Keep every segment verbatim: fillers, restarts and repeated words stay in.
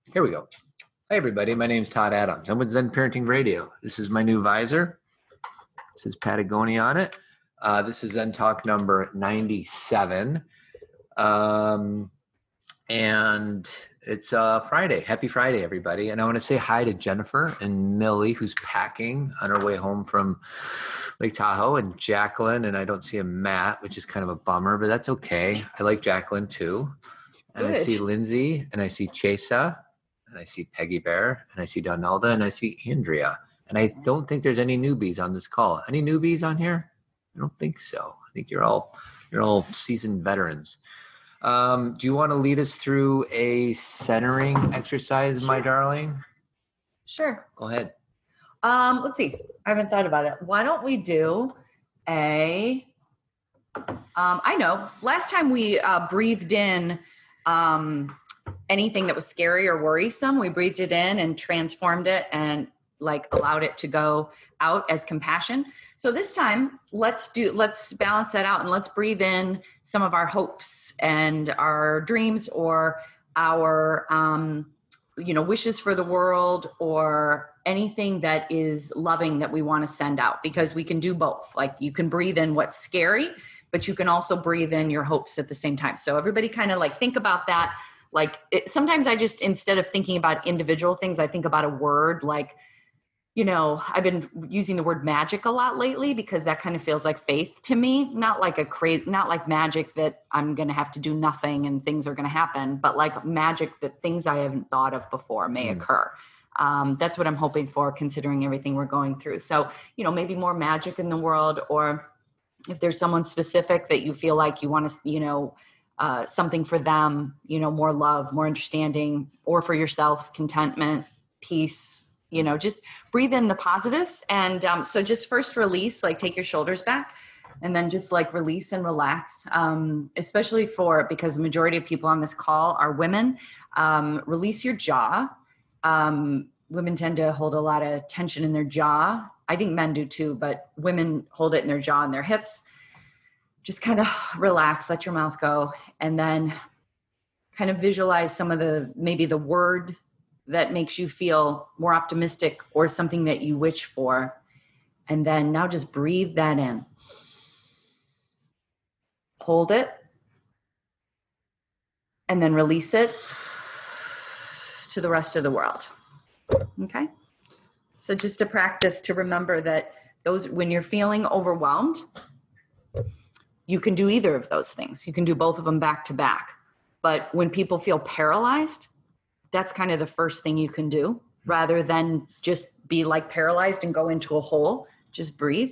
Here we go. Hi, everybody. My name is Todd Adams. I'm with Zen Parenting Radio. This is my new visor. This is Patagonia on it. Uh, this is Zen Talk number ninety-seven. Um, and it's uh, Friday. Happy Friday, everybody. And I want to say hi to Jennifer and Millie, who's packing on her way home from Lake Tahoe, and Jacqueline. And I don't see a Matt, which is kind of a bummer, but that's okay. I like Jacqueline, too. And Good. I see Lindsay, and I see Chesa. And I see Peggy Bear, and I see Donalda, and I see Andrea. And I don't think there's any newbies on this call. Any newbies on here? I don't think so. I think you're all you're all seasoned veterans. Um, do you want to lead us through a centering exercise, sure. my darling? Sure. Go ahead. Um, let's see. I haven't thought about it. Why don't we do a? Um, I know. Last time we uh, breathed in. Um, anything that was scary or worrisome, we breathed it in and transformed it and like allowed it to go out as compassion. So this time let's do, let's balance that out and let's breathe in some of our hopes and our dreams or our, um, you know, wishes for the world or anything that is loving that we want to send out, because we can do both. Like you can breathe in what's scary, but you can also breathe in your hopes at the same time. So everybody kind of like think about that. Like it, sometimes I just, instead of thinking about individual things, I think about a word like, you know, I've been using the word magic a lot lately because that kind of feels like faith to me. Not like a crazy, not like magic that I'm going to have to do nothing and things are going to happen, but like magic that things I haven't thought of before may mm. occur. Um, that's what I'm hoping for, considering everything we're going through. So, you know, maybe more magic in the world, or if there's someone specific that you feel like you want to, you know, Uh, something for them, you know, more love, more understanding, or for yourself, contentment, peace, you know, just breathe in the positives. And um, so just first release, like take your shoulders back and then just like release and relax, um, especially for, because the majority of people on this call are women. Um, release your jaw. Um, women tend to hold a lot of tension in their jaw. I think men do too, but women hold it in their jaw and their hips. Just kind of relax, let your mouth go, and then kind of visualize some of the, maybe the word that makes you feel more optimistic or something that you wish for. And then now just breathe that in. Hold it. And then release it to the rest of the world. Okay? So just a practice to remember that those, when you're feeling overwhelmed, you can do either of those things. You can do both of them back to back. But when people feel paralyzed, that's kind of the first thing you can do, rather than just be like paralyzed and go into a hole. Just breathe.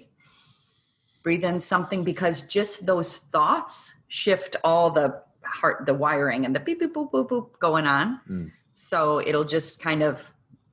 Breathe in something, because just those thoughts shift all the heart, the wiring and the beep, beep, boop, boop, boop going on. Mm. So it'll just kind of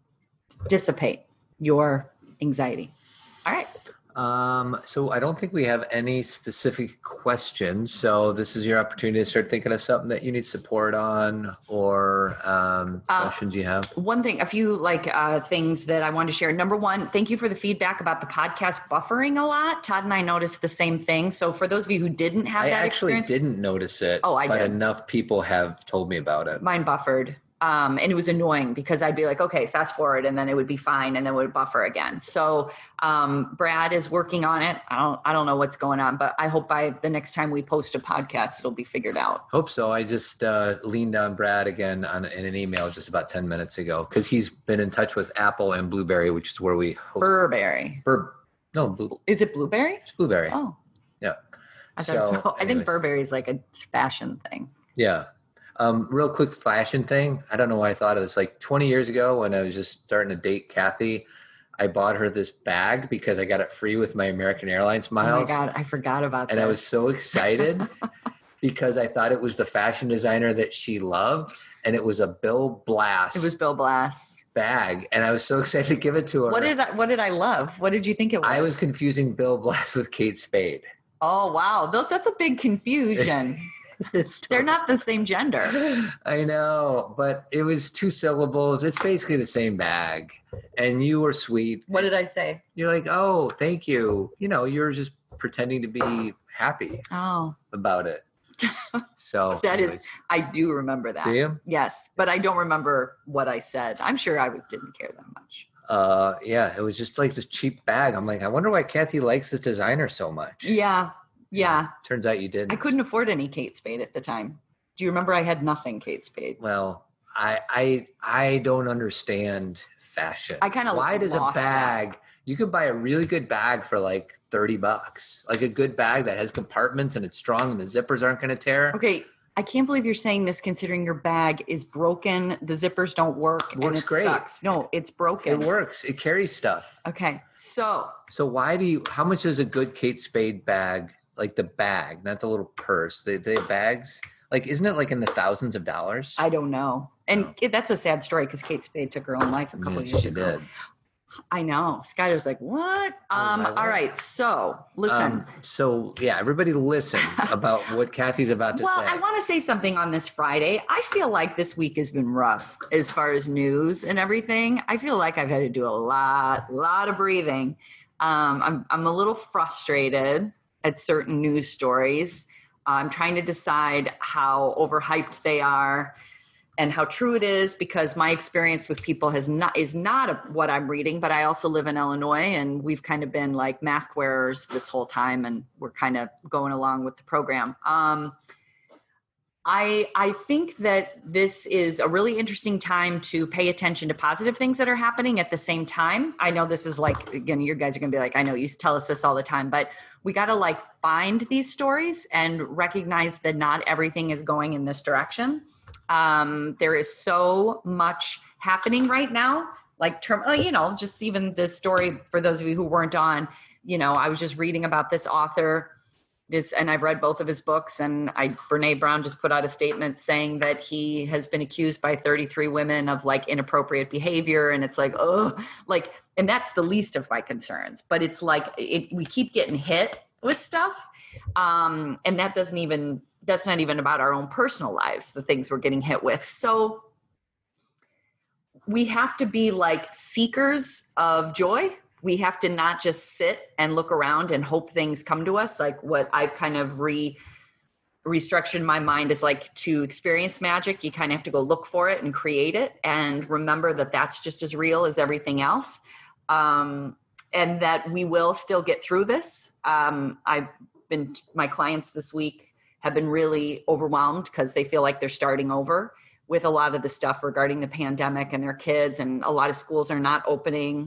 dissipate your anxiety. All right. Um, so I don't think we have any specific questions. So this is your opportunity to start thinking of something that you need support on, or um, questions uh, you have. One thing, a few like uh, things that I wanted to share. Number one, thank you for the feedback about the podcast buffering a lot. Todd and I noticed the same thing. So for those of you who didn't have I that actually experience, didn't notice it. Oh, I but did. Enough people have told me about it. Mine buffered. Um, and it was annoying because I'd be like, okay, fast forward, and then it would be fine, and then it would buffer again. So um, Brad is working on it. I don't, I don't know what's going on, but I hope by the next time we post a podcast, it'll be figured out. Hope so. I just uh, leaned on Brad again on, in an email just about ten minutes ago, because he's been in touch with Apple and Blueberry, which is where we host. Burberry. Bur- no, Blue- is it Blueberry? It's Blueberry. Oh, yeah. I, so, so. I think Burberry is like a fashion thing. Yeah. Um, real quick fashion thing. I don't know why I thought of this. Like twenty years ago when I was just starting to date Kathy, I bought her this bag because I got it free with my American Airlines miles. Oh my God, I forgot about that. And this. I was so excited because I thought it was the fashion designer that she loved. And it was a Bill Blass. It was Bill Blass. Bag. And I was so excited to give it to her. What did I, what did I love? What did you think it was? I was confusing Bill Blass with Kate Spade. Oh, wow. Those, that's a big confusion. It's They're not the same gender. I know, but it was two syllables. It's basically the same bag. And you were sweet. What did I say? You're like, oh, thank you. You know, you're just pretending to be happy oh. about it. So That anyways. is, I do remember that. Do you? Yes, but I don't remember what I said. I'm sure I didn't care that much. Uh, yeah, it was just like this cheap bag. I'm like, I wonder why Kathy likes this designer so much. Yeah, yeah. Turns out you didn't. I couldn't afford any Kate Spade at the time. Do you remember I had nothing Kate Spade? Well, I I I don't understand fashion. I kinda why does a lost bag? You could buy a really good bag for like thirty bucks, like a good bag that has compartments and it's strong and the zippers aren't going to tear. Okay, I can't believe you're saying this considering your bag is broken, the zippers don't work, Works and it great. sucks. No, it's broken. It works. It carries stuff. Okay, so So why do you? How much is a good Kate Spade bag? Like the bag, not the little purse. They they have bags. Like, isn't it like in the thousands of dollars? I don't know. And it- that's a sad story because Kate Spade took her own life a couple Yeah, of years she ago. did. I know. Skyler was like, what? I was Um, like, all what? right. So listen. Um, so yeah, everybody listen about what Kathy's about to Well, say. I want to say something on this Friday. I feel like this week has been rough as far as news and everything. I feel like I've had to do a lot, lot of breathing. Um, I'm, I'm a little frustrated at certain news stories. I'm trying to decide how overhyped they are and how true it is, because my experience with people has not is not a, what I'm reading. But I also live in Illinois, and we've kind of been like mask wearers this whole time, and we're kind of going along with the program. Um, I I think that this is a really interesting time to pay attention to positive things that are happening at the same time. I know this is like, again, you guys are going to be like, I know you tell us this all the time, but we got to like find these stories and recognize that not everything is going in this direction. Um, there is so much happening right now, like term, you know, just even the story for those of you who weren't on, you know, I was just reading about this author, this, and I've read both of his books, and I, Brene Brown just put out a statement saying that he has been accused by thirty-three women of like inappropriate behavior. And it's like, oh, like, and that's the least of my concerns, but it's like, it, we keep getting hit with stuff. Um, and that doesn't even, that's not even about our own personal lives, the things we're getting hit with. So we have to be like seekers of joy. We have to not just sit and look around and hope things come to us. Like what I've kind of re restructured my mind is like, to experience magic, you kind of have to go look for it and create it, and remember that that's just as real as everything else. Um, and that we will still get through this. Um, I've been, my clients this week have been really overwhelmed because they feel like they're starting over with a lot of the stuff regarding the pandemic and their kids, and a lot of schools are not opening.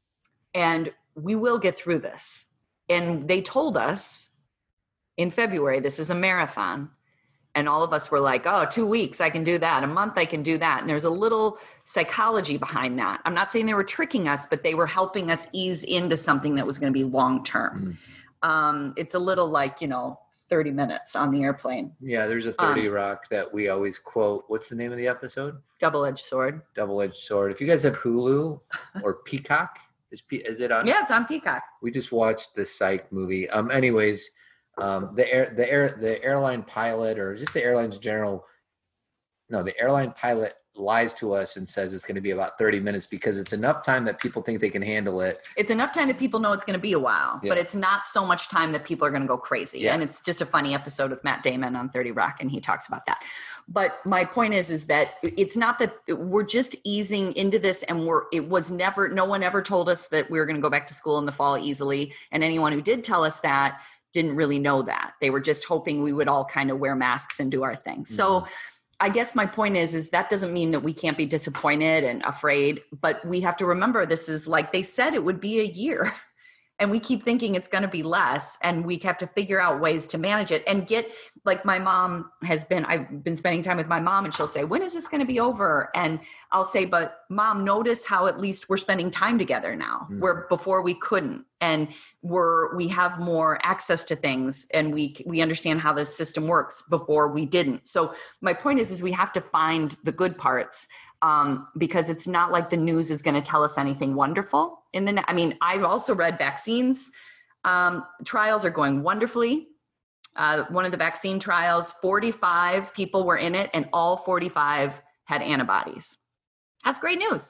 And we will get through this. And they told us in February, this is a marathon. And all of us were like, oh, two weeks, I can do that. A month, I can do that. And there's a little psychology behind that. I'm not saying they were tricking us, but they were helping us ease into something that was going to be long-term. Mm. Um, it's a little like, you know, thirty minutes on the airplane. Yeah, there's a thirty um, Rock that we always quote. What's the name of the episode? Double-edged sword. Double-edged sword. If you guys have Hulu or Peacock, is, is it on? Yeah, it's on Peacock. We just watched the Psych movie. Um, anyways, um, the air, the air, the airline pilot, or just the airlines in general. No, the airline pilot lies to us and says it's going to be about thirty minutes because it's enough time that people think they can handle it. It's enough time that people know it's going to be a while, yeah. But it's not so much time that people are going to go crazy. Yeah. And it's just a funny episode with Matt Damon on thirty Rock, and he talks about that. But my point is, is that it's not that we're just easing into this, and we're, it was never, no one ever told us that we were going to go back to school in the fall easily. And anyone who did tell us that didn't really know that. They were just hoping we would all kind of wear masks and do our thing. Mm-hmm. So I guess my point is, is that doesn't mean that we can't be disappointed and afraid, but we have to remember this is like they said it would be a year, and we keep thinking it's going to be less, and we have to figure out ways to manage it and get, like my mom has been, I've been spending time with my mom, and she'll say, when is this going to be over? And I'll say, but Mom, notice how at least we're spending time together now, mm. where before we couldn't. And we're, we have more access to things, and we, we understand how this system works. Before we didn't. So my point is, is we have to find the good parts, um, because it's not like the news is going to tell us anything wonderful in the, I mean, I've also read vaccines, um, trials are going wonderfully. Uh, one of the vaccine trials, forty-five people were in it, and all forty-five had antibodies. That's great news.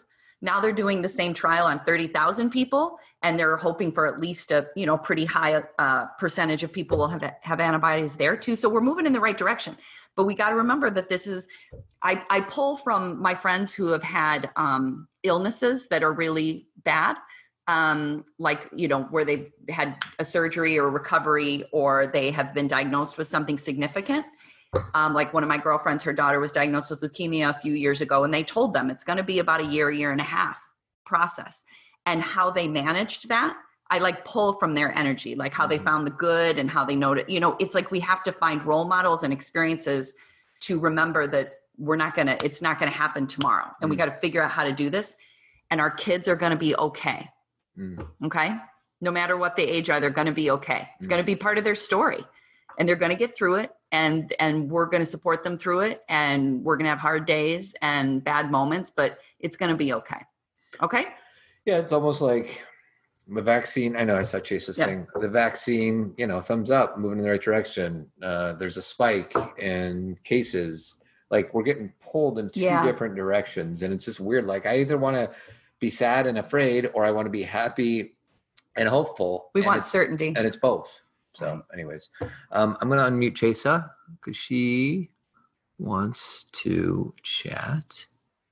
Now they're doing the same trial on thirty thousand people, and they're hoping for at least a, you know, pretty high uh, percentage of people will have, have antibodies there too. So we're moving in the right direction. But we got to remember that this is, I, I pull from my friends who have had um, illnesses that are really bad, um, like, you know, where they've had a surgery or recovery, or they have been diagnosed with something significant. Um, like one of my girlfriends, her daughter was diagnosed with leukemia a few years ago, and they told them it's going to be about a year, year and a half process. And how they managed that, I like pull from their energy, like how they found the good and how they noted, you know, it's like we have to find role models and experiences to remember that we're not going to, it's not going to happen tomorrow. And mm. we got to figure out how to do this. And our kids are going to be okay. Mm. Okay. No matter what the age are, they're going to be okay. It's mm. going to be part of their story, and they're going to get through it. And, and we're going to support them through it. And we're going to have hard days and bad moments, but it's going to be okay. Okay. Yeah. It's almost like the vaccine. I know I saw Chase's yep. thing. The vaccine, you know, thumbs up, moving in the right direction. Uh, there's a spike in cases. Like we're getting pulled in two yeah. different directions. And it's just weird. Like I either want to be sad and afraid, or I want to be happy and hopeful. We and want certainty. And it's both. So anyways, um, I'm going to unmute Chesa because she wants to chat.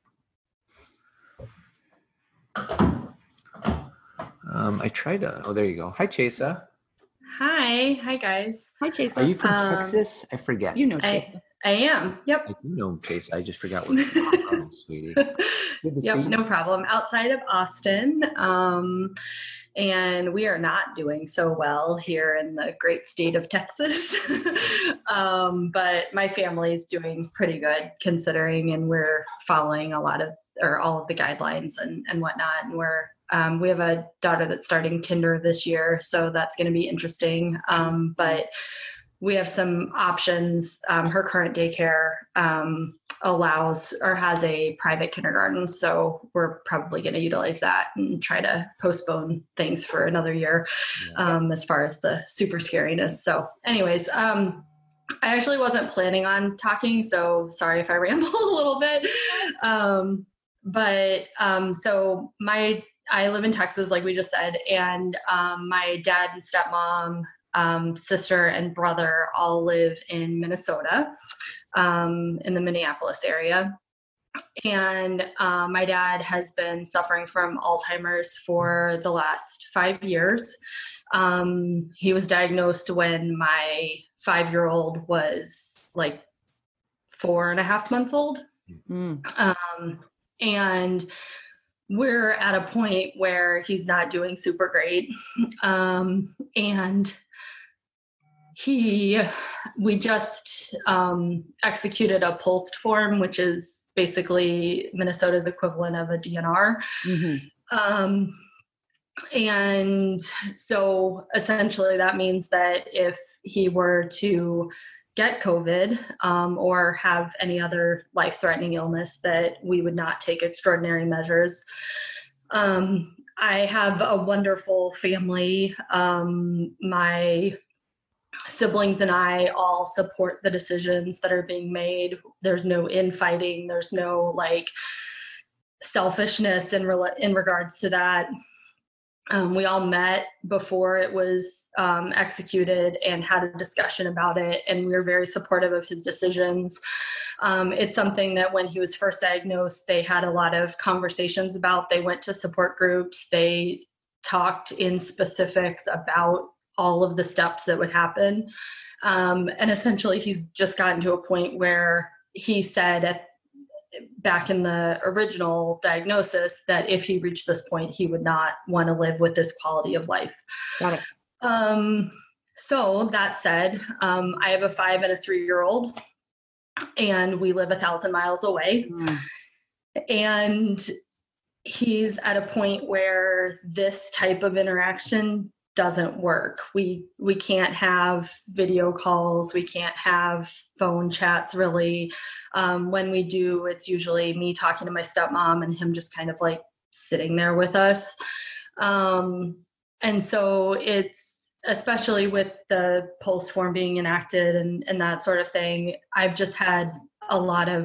Um, I tried to, oh, there you go. Hi, Chesa. Hi. Hi, guys. Hi, Chesa. Are you from um, Texas? I forget. You know Chesa. I, I am. Yep. I do know Chesa. I just forgot what you're from, sweetie. Good to yep, see you. No problem. Outside of Austin. Um, and we are not doing so well here in the great state of Texas. um, but my family is doing pretty good considering, and we're following a lot of, or all of the guidelines and, and whatnot. And we're, um, we have a daughter that's starting kinder this year, so that's going to be interesting. Um, but we have some options. Um, her current daycare um, allows or has a private kindergarten. So we're probably going to utilize that and try to postpone things for another year yeah. um, as far as the super scariness. So anyways, um, I actually wasn't planning on talking, so sorry if I ramble a little bit. Um, but um, so my, I live in Texas, like we just said, and um, my dad and stepmom, Um, sister and brother all live in Minnesota, um, in the Minneapolis area. And uh, my dad has been suffering from Alzheimer's for the last five years. Um, he was diagnosed when my five-year-old was like four and a half months old. Mm. Um, and we're at a point where he's not doing super great. Um, and He, we just um, executed a POLST form, which is basically Minnesota's equivalent of a D N R. Mm-hmm. Um, and so essentially that means that if he were to get COVID um, or have any other life-threatening illness, that we would not take extraordinary measures. Um, I have a wonderful family. Um, my siblings and I all support the decisions that are being made. There's no infighting. There's no like selfishness in re- in regards to that. Um, we all met before it was um, executed and had a discussion about it, and we were very supportive of his decisions. Um, it's something that when he was first diagnosed, they had a lot of conversations about. They went to support groups. They talked in specifics about all of the steps that would happen. Um, and essentially he's just gotten to a point where he said at, back in the original diagnosis that if he reached this point, he would not want to live with this quality of life. Got it. Um, so that said, um, I have a five and a three-year-old, and we live a thousand miles away. Mm. And he's at a point where this type of interaction doesn't work. We we can't have video calls. We can't have phone chats really. Um, when we do, it's usually me talking to my stepmom and him just kind of like sitting there with us. Um, and so it's, especially with the POLST form being enacted and, and that sort of thing, I've just had a lot of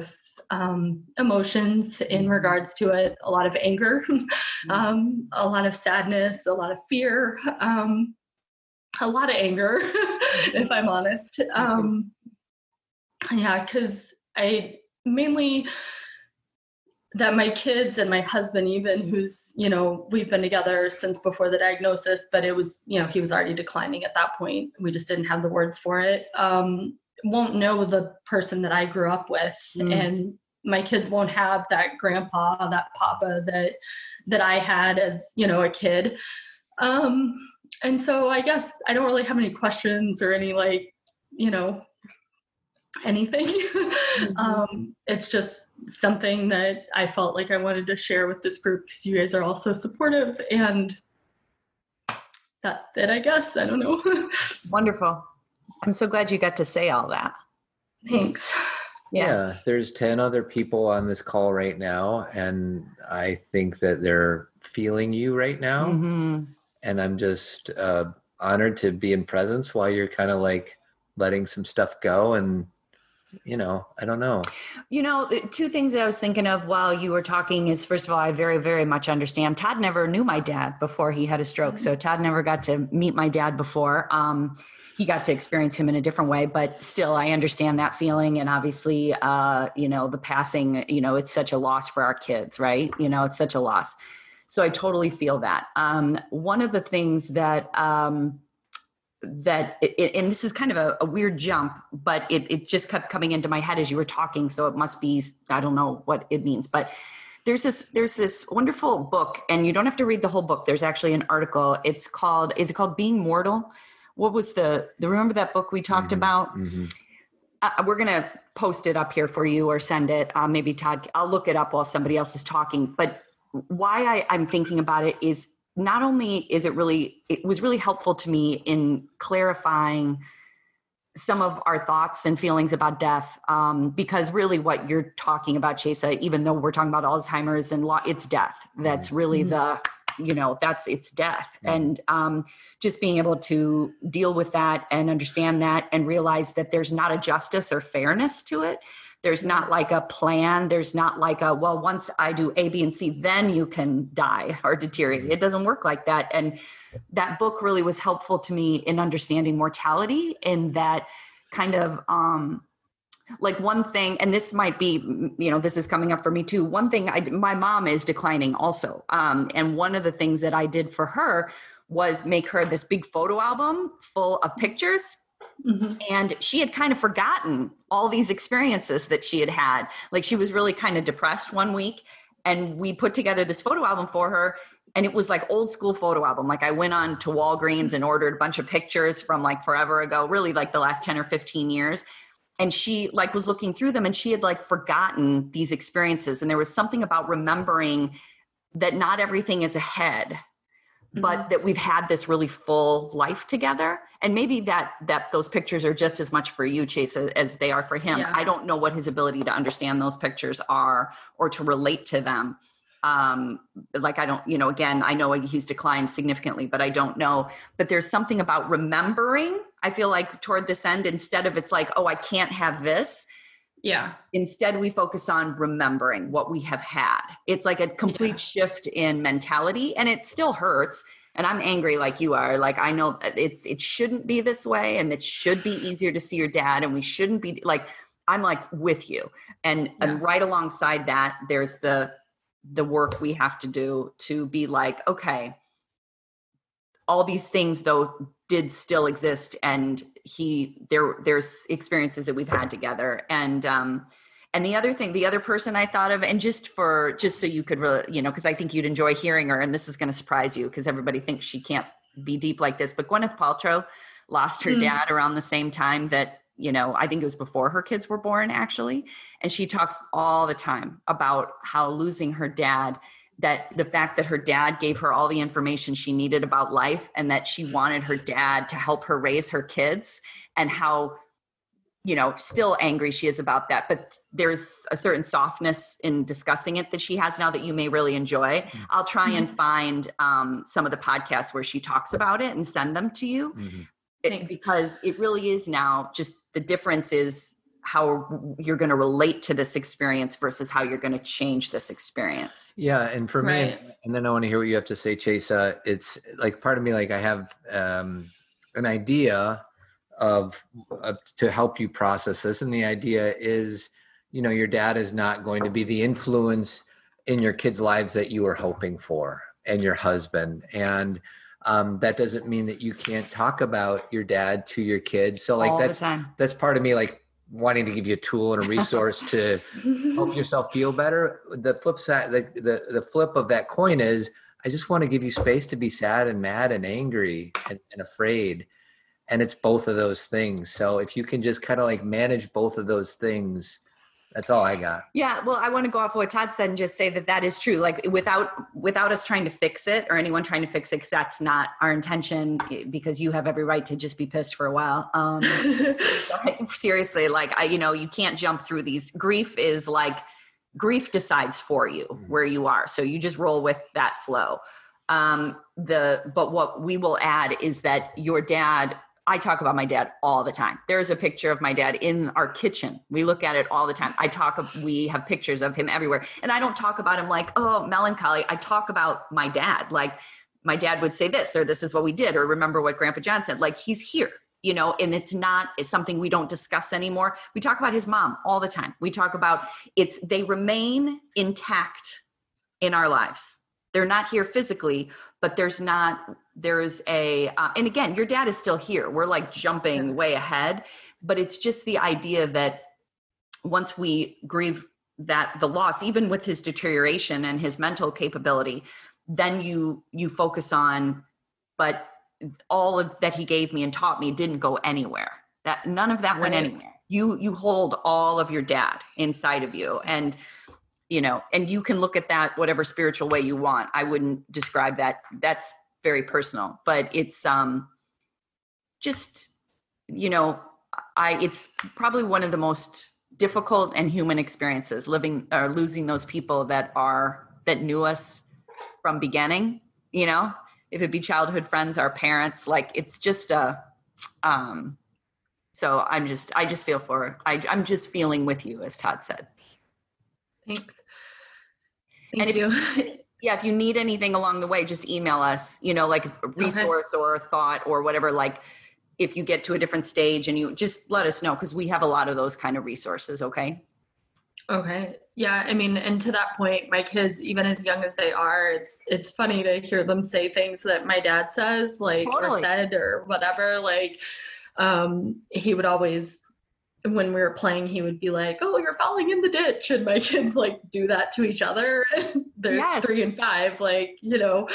um, emotions in regards to it, a lot of anger, um, a lot of sadness, a lot of fear, um, a lot of anger, if I'm honest. Um, yeah, because I mainly that my kids and my husband, even who's, you know, we've been together since before the diagnosis, but it was, you know, he was already declining at that point. We just didn't have the words for it. Um, won't know the person that I grew up with. Mm. And my kids won't have that grandpa, that papa that, that I had as, you know, a kid. Um, and so I guess I don't really have any questions or any, like, you know, anything. Mm-hmm. um, it's just something that I felt like I wanted to share with this group because you guys are all so supportive, and that's it, I guess. I don't know. Wonderful. I'm so glad you got to say all that. Thanks. Yeah. yeah, there's ten other people on this call right now, and I think that they're feeling you right now. Mm-hmm. And I'm just uh, honored to be in presence while you're kind of like letting some stuff go. And you know, I don't know. You know, two things that I was thinking of while you were talking is, first of all, I very, very much understand. Todd never knew my dad before he had a stroke. So Todd never got to meet my dad before. Um, he got to experience him in a different way, but still I understand that feeling. And obviously, uh, you know, the passing, you know, it's such a loss for our kids, right? You know, it's such a loss. So I totally feel that. Um, one of the things that, um, that it, and this is kind of a, a weird jump, but it, it just kept coming into my head as you were talking. So it must be, I don't know what it means, but there's this, there's this wonderful book, and you don't have to read the whole book. There's actually an article. It's called, is it called Being Mortal? What was the, the, remember that book we talked mm-hmm. about? Mm-hmm. Uh, we're going to post it up here for you or send it. Uh, maybe Todd, I'll look it up while somebody else is talking. But why I, I'm thinking about it is, not only is it really, it was really helpful to me in clarifying some of our thoughts and feelings about death. Um, because really what you're talking about, Chesa, even though we're talking about Alzheimer's and law, it's death. That's really mm-hmm. the, you know, that's, it's death. Mm-hmm. And um, just being able to deal with that and understand that and realize that there's not a justice or fairness to it. There's not like a plan. There's not like a, well, once I do A, B, and C, then you can die or deteriorate. It doesn't work like that. And that book really was helpful to me in understanding mortality, in that kind of um, like one thing, and this might be, you know, this is coming up for me too. One thing, I, my mom is declining also. Um, and one of the things that I did for her was make her this big photo album full of pictures. Mm-hmm. And she had kind of forgotten all these experiences that she had had. Like, she was really kind of depressed one week, and we put together this photo album for her. And it was like old school photo album. Like, I went on to Walgreens and ordered a bunch of pictures from like forever ago, really like the last ten or fifteen years. And she like was looking through them, and she had like forgotten these experiences. And there was something about remembering that not everything is ahead, but mm-hmm. that we've had this really full life together. And maybe that, that those pictures are just as much for you, Chase, as they are for him. Yeah. I don't know what his ability to understand those pictures are or to relate to them. Um, like, I don't, you know, again, I know he's declined significantly, but I don't know. But there's something about remembering, I feel like, toward this end, instead of it's like, oh, I can't have this. Yeah. Instead, we focus on remembering what we have had. It's like a complete yeah. shift in mentality, and it still hurts. And I'm angry like you are. Like, I know that it's, it shouldn't be this way, and it should be easier to see your dad, and we shouldn't be like, I'm like with you. And, yeah. and right alongside that, there's the, the work we have to do to be like, okay, all these things though did still exist. And he, there, there's experiences that we've had together. And, um, and the other thing, the other person I thought of, and just for, just so you could really, you know, cause I think you'd enjoy hearing her, and this is going to surprise you because everybody thinks she can't be deep like this, but Gwyneth Paltrow lost her mm. dad around the same time that, you know, I think it was before her kids were born, actually. And she talks all the time about how losing her dad, that the fact that her dad gave her all the information she needed about life, and that she wanted her dad to help her raise her kids, and how, you know, still angry she is about that. But there's a certain softness in discussing it that she has now that you may really enjoy. Mm-hmm. I'll try and find um, some of the podcasts where she talks about it and send them to you. Mm-hmm. It, because it really is now just the difference is how you're going to relate to this experience versus how you're going to change this experience. Yeah. And for Right. me, and, and then I want to hear what you have to say, Chase. Uh, it's like part of me, like I have um, an idea of, of to help you process this. And the idea is, you know, your dad is not going to be the influence in your kids' lives that you were hoping for, and your husband. And um, that doesn't mean that you can't talk about your dad to your kids. So like All that's, the time. that's part of me, like wanting to give you a tool and a resource to help yourself feel better. The flip side, the, the, the flip of that coin is, I just want to give you space to be sad and mad and angry and, and afraid. And it's both of those things. So if you can just kind of like manage both of those things, that's all I got. Yeah. Well, I want to go off what Todd said and just say that that is true. Like without, without us trying to fix it or anyone trying to fix it, because that's not our intention, because you have every right to just be pissed for a while. Um, seriously, like I, you know, you can't jump through these. Grief is like, grief decides for you where you are. So you just roll with that flow. Um, the, but what we will add is that your dad, I talk about my dad all the time. There's a picture of my dad in our kitchen. We look at it all the time. I talk, we have pictures of him everywhere. And I don't talk about him like, oh, melancholy. I talk about my dad. Like my dad would say this, or this is what we did, or remember what Grandpa John said, like he's here, you know, and it's not, it's something we don't discuss anymore. We talk about his mom all the time. We talk about it's, they remain intact in our lives. They're not here physically, but there's not, there's a, uh, and again, your dad is still here. We're like jumping way ahead, but it's just the idea that once we grieve that the loss, even with his deterioration and his mental capability, then you, you focus on, but all of that he gave me and taught me didn't go anywhere. That none of that went Right. anywhere. You, you hold all of your dad inside of you. And you know, and you can look at that whatever spiritual way you want. I wouldn't describe that. That's very personal, but it's um, just, you know, I, it's probably one of the most difficult and human experiences, living or losing those people that are, that knew us from beginning, you know, if it be childhood friends, our parents, like it's just a, um, so I'm just, I just feel for, I, I'm just feeling with you, as Todd said. Thanks. Thank And if you. Yeah, if you need anything along the way, just email us, you know, like a resource okay. or a thought or whatever, like if you get to a different stage and you just let us know, because we have a lot of those kind of resources. Okay. Okay. Yeah. I mean, and to that point, my kids, even as young as they are, it's, it's funny to hear them say things that my dad says, like, totally. or said or whatever. Like, um, he would always, when we were playing, he would be like, oh, you're falling in the ditch. And my kids like do that to each other. And they're yes. three and five, like, you know,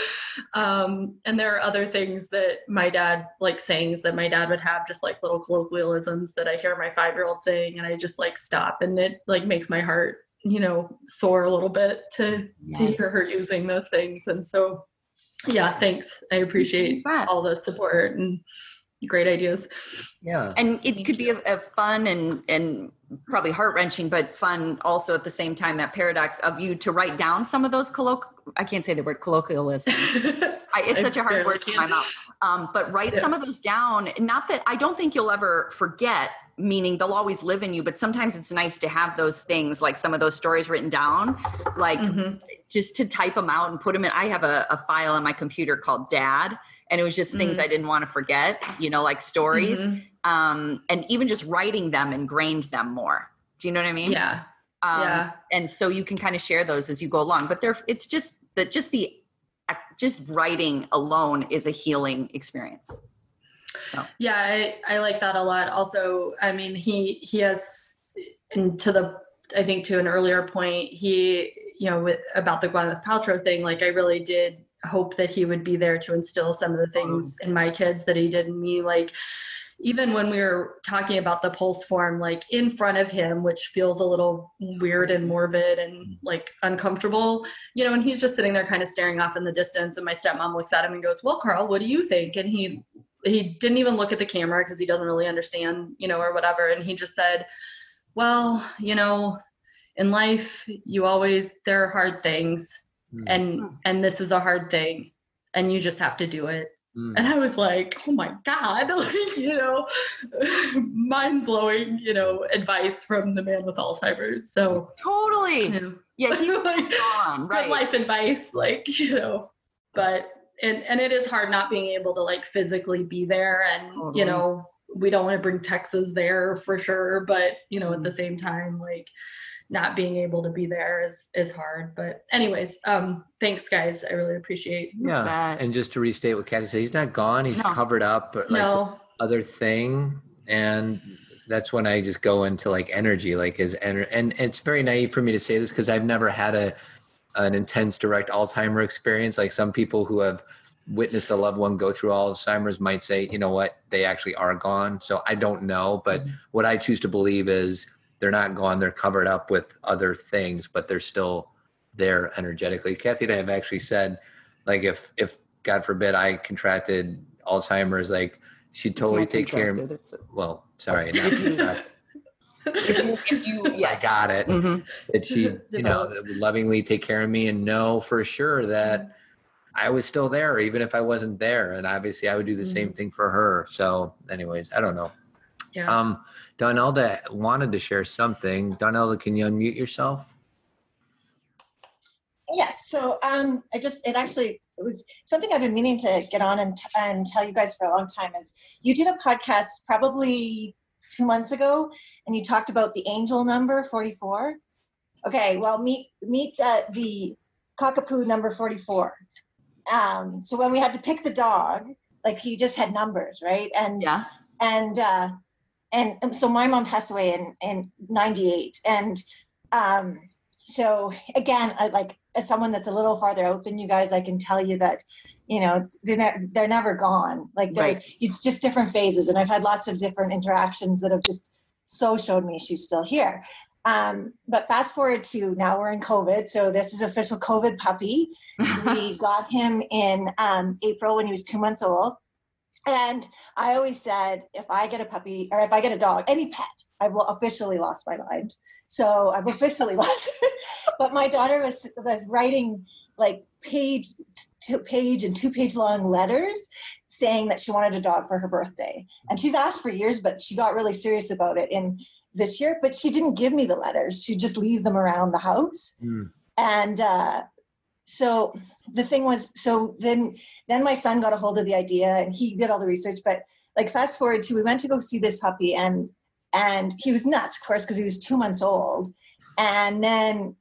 um, and there are other things that my dad, like sayings that my dad would have, just like little colloquialisms that I hear my five-year-old saying. And I just like stop, and it like makes my heart, you know, soar a little bit to, yes. to hear her using those things. And so, yeah, thanks. I appreciate all the support and great ideas. Yeah. And it Thank could you. be a, a fun and, and probably heart-wrenching, but fun also at the same time, that paradox of you to write down some of those colloq, I can't say the word colloquialism. I, it's such a hard word in my mouth. Um, but write yeah. some of those down. Not that, I don't think you'll ever forget, meaning they'll always live in you, but sometimes it's nice to have those things, like some of those stories written down, like mm-hmm. just to type them out and put them in. I have a, a file on my computer called Dad. And it was just things mm-hmm. I didn't want to forget, you know, like stories. Mm-hmm. Um, and even just writing them ingrained them more. Do you know what I mean? Yeah. Um, yeah. And so you can kind of share those as you go along. But they're, it's just that just the, just writing alone is a healing experience. So. Yeah, I, I like that a lot. Also, I mean, he, he has, and to the, I think to an earlier point, he, you know, with, about the Gwyneth Paltrow thing, like I really did hope that he would be there to instill some of the things in my kids that he did in me. Like, even when we were talking about the pulse form, like in front of him, which feels a little weird and morbid and like uncomfortable, you know, and he's just sitting there kind of staring off in the distance. And my stepmom looks at him and goes, well, Carl, what do you think? And he, he didn't even look at the camera because he doesn't really understand, you know, or whatever. And he just said, well, you know, in life, you always, there are hard things. And, and this is a hard thing, and you just have to do it. Mm. And I was like, oh my God, like, you know, mind blowing, you know, advice from the man with Alzheimer's. So Totally. you know, Yeah, he's like, gone, right. good life advice, like, you know, but, and, and it is hard not being able to like physically be there. And, Totally. you know, we don't want to bring Texas there for sure. But, you know, Mm. at the same time, like, not being able to be there is, is hard. But anyways, um, thanks guys. I really appreciate. Yeah. That. And just to restate what Kathy said, he's not gone. He's No. covered up, but like No. the other thing. And that's when I just go into like energy, like his ener- and it's very naive for me to say this because I've never had a, an intense direct Alzheimer experience. Like some people who have witnessed a loved one go through Alzheimer's might say, you know what, they actually are gone. So I don't know, but mm-hmm. what I choose to believe is they're not gone. They're covered up with other things, but they're still there energetically. Kathy and I have actually said, like, if, if God forbid I contracted Alzheimer's, like she'd totally take care of me. A- well, sorry, not contracted. If you, if you, yes. I got it. Mm-hmm. That she, you know, that would lovingly take care of me and know for sure that I was still there, even if I wasn't there. And obviously I would do the mm-hmm. same thing for her. So anyways, I don't know. Yeah. Um, Donelda wanted to share something. Donelda, can you unmute yourself? Yes. So um, I just, it actually, it was something I've been meaning to get on and, and tell you guys for a long time is you did a podcast probably two months ago and you talked about the angel number forty-four. Okay. Well, meet, meet uh, the cockapoo number forty-four. Um, so when we had to pick the dog, like he just had numbers, right? And, yeah. and, uh, and so my mom passed away in, in ninety-eight. And, um, so again, I, like as someone that's a little farther out than you guys, I can tell you that, you know, they're, ne- they're never gone. Like they're, right. It's just different phases. And I've had lots of different interactions that have just so showed me she's still here. Um, but fast forward to now we're in COVID. So this is official COVID puppy. We got him in um, April when he was two months old. And I always said, if I get a puppy or if I get a dog, any pet, I will officially lost my mind. So I've officially lost it. But my daughter was, was writing like page to page and two page long letters saying that she wanted a dog for her birthday. And she's asked for years, but she got really serious about it in this year, but she didn't give me the letters. She'd just leave them around the house. Mm. And, uh, So the thing was, so then, then my son got a hold of the idea and he did all the research, but like fast forward to, we went to go see this puppy and, and he was nuts, of course, cause he was two months old. And then,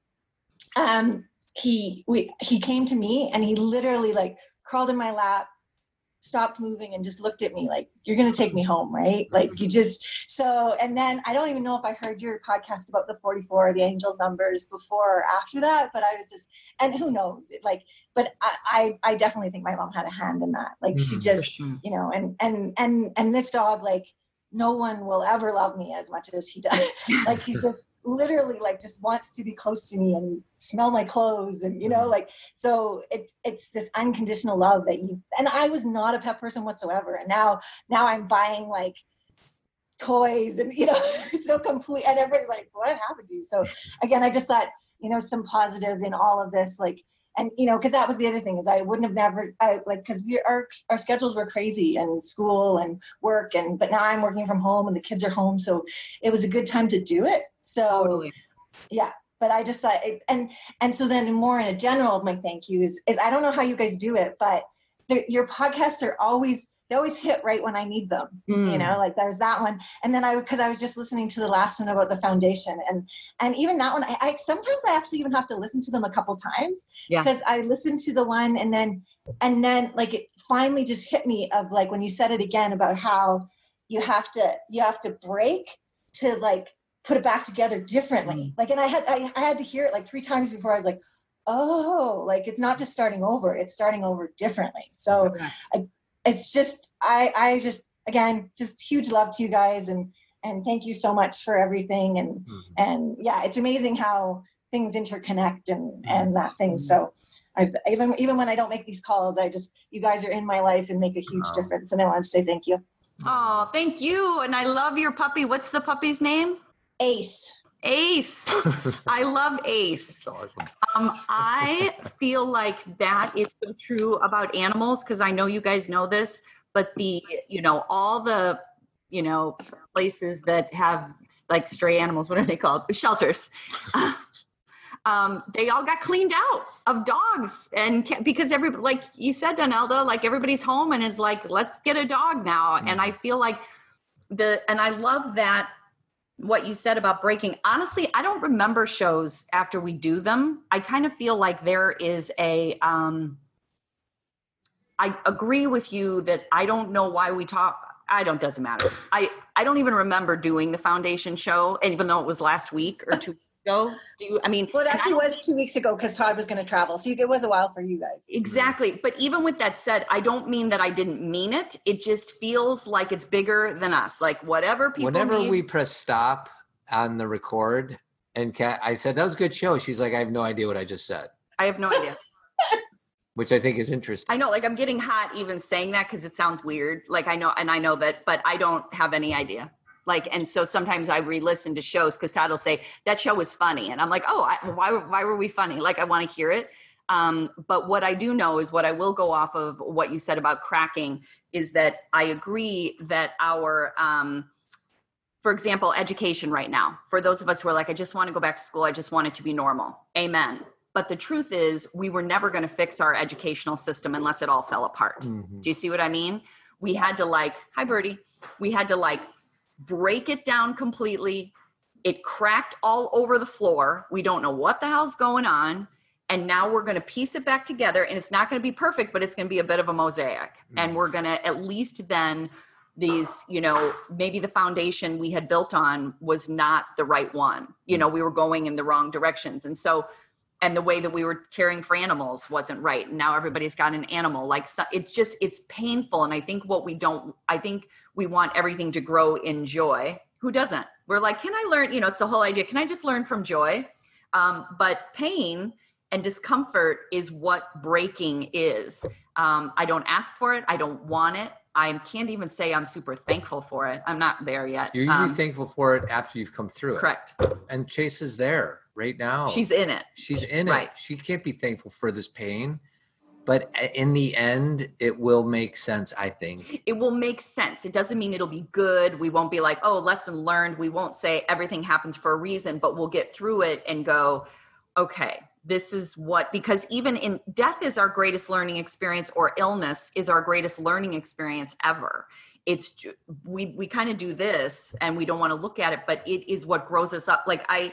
um, he, we, he came to me and he literally like crawled in my lap, stopped moving and just looked at me like, you're going to take me home. Right. Like you just, so, and then I don't even know if I heard your podcast about the forty-four, the angel numbers before or after that, but I was just, and who knows it like, but I, I, I definitely think my mom had a hand in that. Like mm-hmm. she just, sure. you know, and, and, and, and this dog, like no one will ever love me as much as he does. Like he's just literally like just wants to be close to me and smell my clothes and you know like so it's it's this unconditional love that you and I was not a pet person whatsoever and now now I'm buying like toys and you know so complete and everybody's like what happened to you. So again I just thought you know some positive in all of this like and you know because that was the other thing is I wouldn't have never I like because we our our schedules were crazy and school and work and but now I'm working from home and the kids are home so it was a good time to do it. So totally. Yeah, but I just thought, it, and and so then more in a general, my thank you is is I don't know how you guys do it, but your podcasts are always they always hit right when I need them. Mm. You know, like there's that one, and then I because I was just listening to the last one about the foundation, and and even that one, I, I sometimes I actually even have to listen to them a couple times because yeah. I listened to the one and then and then like it finally just hit me of like when you said it again about how you have to you have to break to like. Put it back together differently. Like, and I had, I, I had to hear it like three times before I was like, oh, like it's not just starting over, it's starting over differently. So okay. I, it's just, I, I just, again, just huge love to you guys. And, and thank you so much for everything. And, mm-hmm. and yeah, it's amazing how things interconnect and, and that thing. So I've even, even when I don't make these calls, I just, you guys are in my life and make a huge oh. difference. And I want to say thank you. Oh, thank you. And I love your puppy. What's the puppy's name? Ace. Ace. I love Ace. That's awesome. Um, I feel like that is so true about animals because I know you guys know this, but the, you know, all the, you know, places that have like stray animals, what are they called? Shelters. um, they all got cleaned out of dogs and ca- because every, like you said, Donelda, like everybody's home and is like, let's get a dog now. Mm. And I feel like the, and I love that what you said about breaking. Honestly, I don't remember shows after we do them. I kind of feel like there is a, um, I agree with you that I don't know why we talk. I don't, doesn't matter. I, I don't even remember doing the foundation show, even though it was last week or two weeks ago. Do you, I mean, well, it actually was two weeks ago because Todd was going to travel. So it was a while for you guys. Exactly. But even with that said, I don't mean that I didn't mean it. It just feels like it's bigger than us. Like whatever people Whenever need, we press stop on the record and Kat, I said, that was a good show. She's like, I have no idea what I just said. I have no idea. Which I think is interesting. I know, like I'm getting hot even saying that because it sounds weird. Like I know, and I know that, but I don't have any idea. Like, and so sometimes I re-listen to shows because Todd will say that show was funny. And I'm like, oh, I, why, why were we funny? Like, I want to hear it. Um, but what I do know is what I will go off of what you said about cracking is that I agree that our, um, for example, education right now, for those of us who are like, I just want to go back to school. I just want it to be normal. Amen. But the truth is we were never going to fix our educational system unless it all fell apart. Mm-hmm. Do you see what I mean? We had to like, hi, Birdie. We had to like break it down completely. It cracked all over the floor. We don't know what the hell's going on. And now we're going to piece it back together and it's not going to be perfect, but it's going to be a bit of a mosaic. Mm-hmm. And we're going to at least then these, you know, maybe the foundation we had built on was not the right one. You know, we were going in the wrong directions. And so and the way that we were caring for animals wasn't right. And now everybody's got an animal. Like so, it's just, it's painful. And I think what we don't, I think we want everything to grow in joy. Who doesn't? We're like, can I learn, you know, it's the whole idea. Can I just learn from joy? Um, but pain and discomfort is what breaking is. Um, I don't ask for it. I don't want it. I can't even say I'm super thankful for it. I'm not there yet. You're usually um, thankful for it after you've come through it. Correct. And Chase is there right now. She's in it. She's in right. it. She can't be thankful for this pain. But in the end, it will make sense, I think. It will make sense. It doesn't mean it'll be good. We won't be like, oh, lesson learned. We won't say everything happens for a reason, but we'll get through it and go, okay, this is what, because even in death is our greatest learning experience, or illness is our greatest learning experience ever. It's, we, we kind of do this and we don't want to look at it, but it is what grows us up. Like I,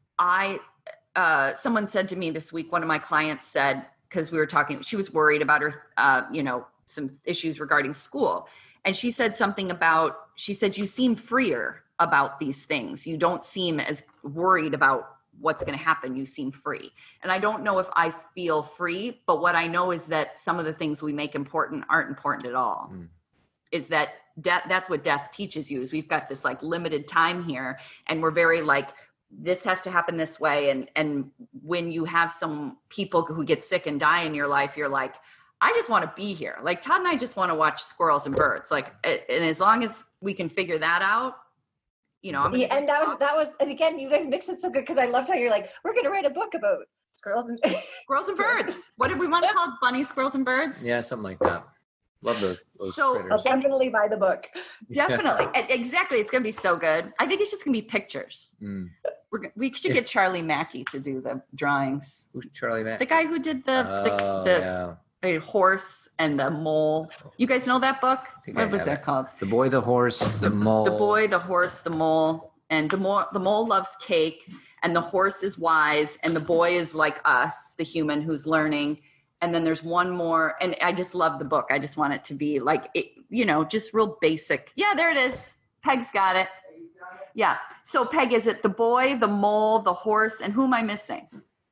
I, uh, someone said to me this week, one of my clients said, because we were talking, she was worried about her, uh, you know, some issues regarding school. And she said something about, she said, you seem freer about these things. You don't seem as worried about what's going to happen. You seem free. And I don't know if I feel free, but what I know is that some of the things we make important aren't important at all. Mm. Is that death, that's what death teaches you, is we've got this like limited time here. And we're very like, this has to happen this way. And, and when you have some people who get sick and die in your life, you're like, I just want to be here. Like Todd and I just want to watch squirrels and birds. Like, and as long as we can figure that out, you know, I'm yeah, and that was, that was, and again, you guys mixed it so good. Cause I loved how you're like, we're going to write a book about squirrels and squirrels and birds. What did we want to call it? Bunny, squirrels and birds? Yeah. Something like that. Love those. those so I'll definitely buy the book. Definitely. Exactly. It's going to be so good. I think it's just going to be pictures. Mm. We're, we should get Charlie Mackey to do the drawings. Who's Charlie Mackey? The guy who did the, oh, the, the, yeah. the horse and the mole. You guys know that book? What was that it. called? The Boy, the Horse, the Mole. The Boy, the Horse, the Mole. And the mole, the mole loves cake, and the horse is wise, and the boy is like us, the human who's learning. And then there's one more, and I just love the book. I just want it to be like, it, you know, just real basic. Yeah, there it is. Peg's got it. Yeah. So Peg, is it the boy, the mole, the horse, and who am I missing?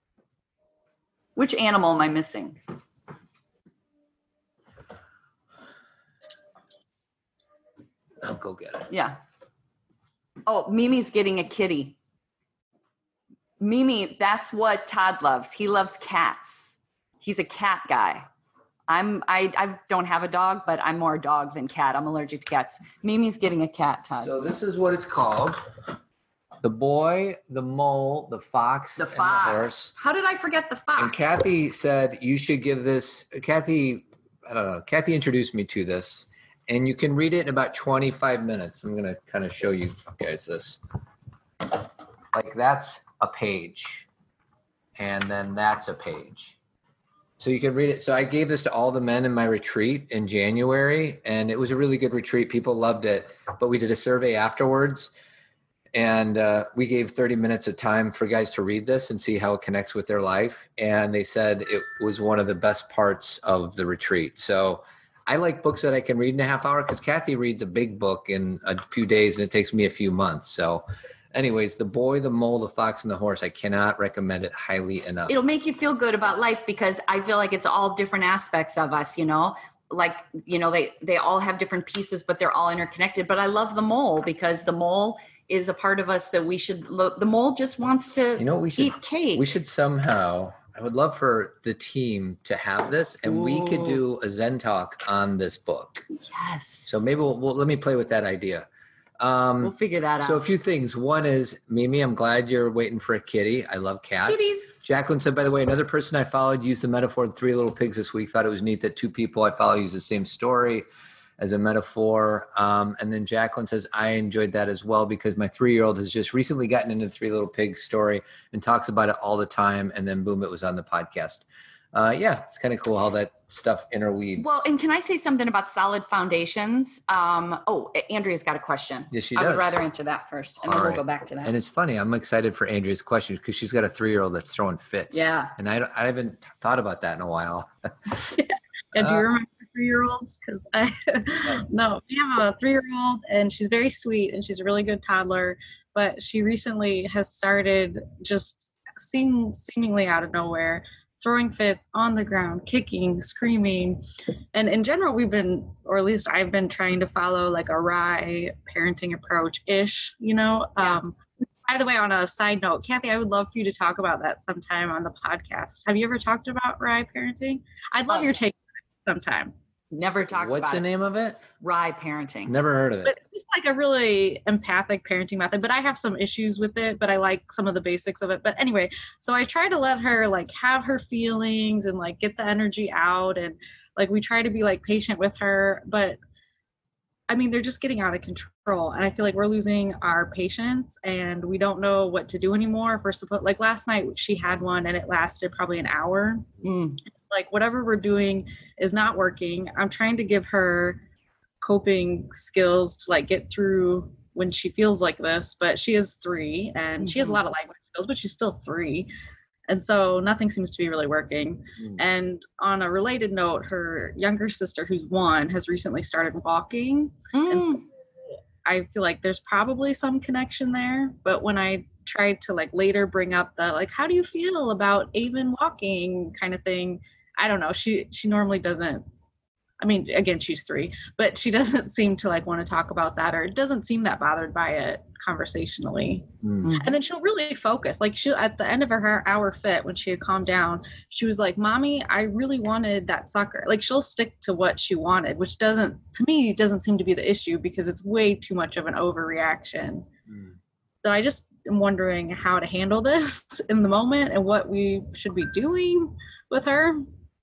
Which animal am I missing? I'll go get it. Yeah. Oh, Mimi's getting a kitty. Mimi, that's what Todd loves. He loves cats. He's a cat guy. I'm, I, I don't have a dog, but I'm more dog than cat. I'm allergic to cats. Mimi's getting a cat, Todd. So this is what it's called. The boy, the mole, the fox, The and fox. the horse. How did I forget the fox? And Kathy said you should give this. Kathy, I don't know. Kathy introduced me to this, and you can read it in about twenty-five minutes. I'm going to kind of show you. Okay, it's this. Like that's a page, and then that's a page. So you can read it. So I gave this to all the men in my retreat in January, and it was a really good retreat. People loved it, but we did a survey afterwards. And uh, we gave thirty minutes of time for guys to read this and see how it connects with their life. And they said it was one of the best parts of the retreat. So I like books that I can read in a half hour because Kathy reads a big book in a few days and it takes me a few months. So anyways, The Boy, the Mole, the Fox, and the Horse, I cannot recommend it highly enough. It'll make you feel good about life because I feel like it's all different aspects of us, you know? Like, you know, they, they all have different pieces, but they're all interconnected. But I love the mole because the mole is a part of us that we should look. The mole just wants to You know what we should eat cake. We should somehow, I would love for the team to have this and we could Ooh. do a Zen talk on this book. Yes. So maybe we'll, we'll let me play with that idea. Um, we'll figure that out. So a few things. One is, Mimi, I'm glad you're waiting for a kitty. I love cats. Kitties. Jacqueline said, by the way, another person I followed used the metaphor of Three Little Pigs this week. Thought it was neat that two people I follow use the same story as a metaphor. Um, and then Jacqueline says, I enjoyed that as well because my three-year-old has just recently gotten into the Three Little Pigs story and talks about it all the time. And then boom, it was on the podcast. Uh, yeah, it's kind of cool how that stuff interweaves. Well, and can I say something about solid foundations? Um, oh, Andrea's got a question. Yes, she I does. would rather answer that first, and All then right. we'll go back to that. And it's funny. I'm excited for Andrea's question because she's got a three-year-old that's throwing fits. Yeah. And I, I haven't thought about that in a while. And do you Uh, remember three-year-olds? Because I, no, we have a three-year-old, and she's very sweet, and she's a really good toddler. But she recently has started just seem seemingly out of nowhere, throwing fits on the ground, kicking, screaming. And in general, we've been, or at least I've been trying to follow like a Rye parenting approach-ish, you know? Yeah. Um, by the way, on a side note, Kathy, I would love for you to talk about that sometime on the podcast. Have you ever talked about Rye parenting? I'd love Oh. your take on it sometime. Never talked What's about the it. name of it? Rye parenting. Never heard of it. But it's like a really empathic parenting method, but I have some issues with it, but I like some of the basics of it. But anyway, so I try to let her like have her feelings and like get the energy out. And like, we try to be like patient with her, but I mean, they're just getting out of control. And I feel like we're losing our patience and we don't know what to do anymore. If we're supposed, like last night she had one and it lasted probably an hour. Mm. Like whatever we're doing is not working. I'm trying to give her coping skills to like get through when she feels like this, but she is three and she has a lot of language skills, but she's still three. And so nothing seems to be really working. Mm. And on a related note, her younger sister, who's one, has recently started walking. And so Mm. I feel like there's probably some connection there. But when I tried to like later bring up the like, how do you feel about Avon walking kind of thing? I don't know. She she normally doesn't. I mean, again, she's three, but she doesn't seem to like want to talk about that, or doesn't seem that bothered by it conversationally. Mm. And then she'll really focus. Like she, at the end of her hour fit, when she had calmed down, she was like, "Mommy, I really wanted that sucker." Like she'll stick to what she wanted, which doesn't, to me, doesn't seem to be the issue because it's way too much of an overreaction. Mm. So I just am wondering how to handle this in the moment and what we should be doing with her.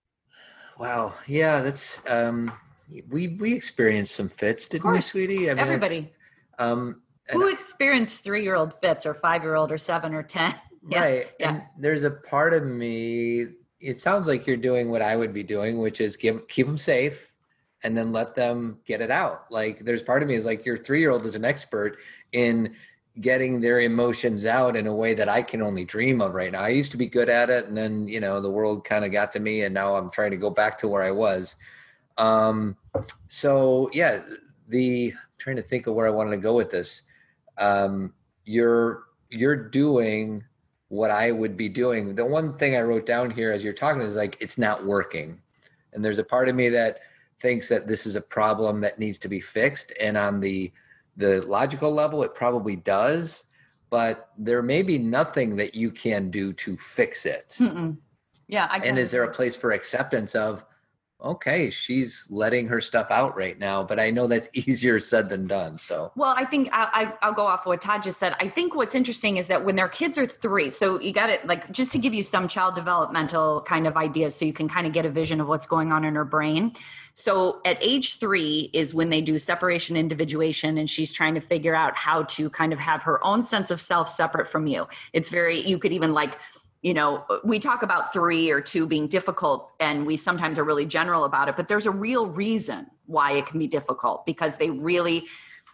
Wow. Yeah, that's um we we experienced some fits, didn't we, course. sweetie? I mean, it's- Everybody. Um and- Who experienced three-year-old fits or five-year-old or seven or ten? Yeah, right. yeah. And there's a part of me, it sounds like you're doing what I would be doing, which is give keep them safe and then let them get it out. Like there's part of me is like your three-year-old is an expert in getting their emotions out in a way that I can only dream of right now. I used to be good at it and then, you know, the world kind of got to me and now I'm trying to go back to where I was. Um, so yeah, the I'm trying to think of where I wanted to go with this. Um, you're, you're doing what I would be doing. The one thing I wrote down here as you're talking is like, it's not working. And there's a part of me that thinks that this is a problem that needs to be fixed. And on the, the logical level, it probably does, but there may be nothing that you can do to fix it. Mm-mm. Yeah. I And is there a place for acceptance of, okay, she's letting her stuff out right now, but I know that's easier said than done. So, well, I think I, I, I'll go off what Todd just said. I think what's interesting is that when their kids are three, so you got it, like, just to give you some child developmental kind of ideas so you can kind of get a vision of what's going on in her brain. So at age three is when they do separation individuation, and she's trying to figure out how to kind of have her own sense of self separate from you. It's very, you could even like, you know, we talk about three or two being difficult, and we sometimes are really general about it, but there's a real reason why it can be difficult, because they really,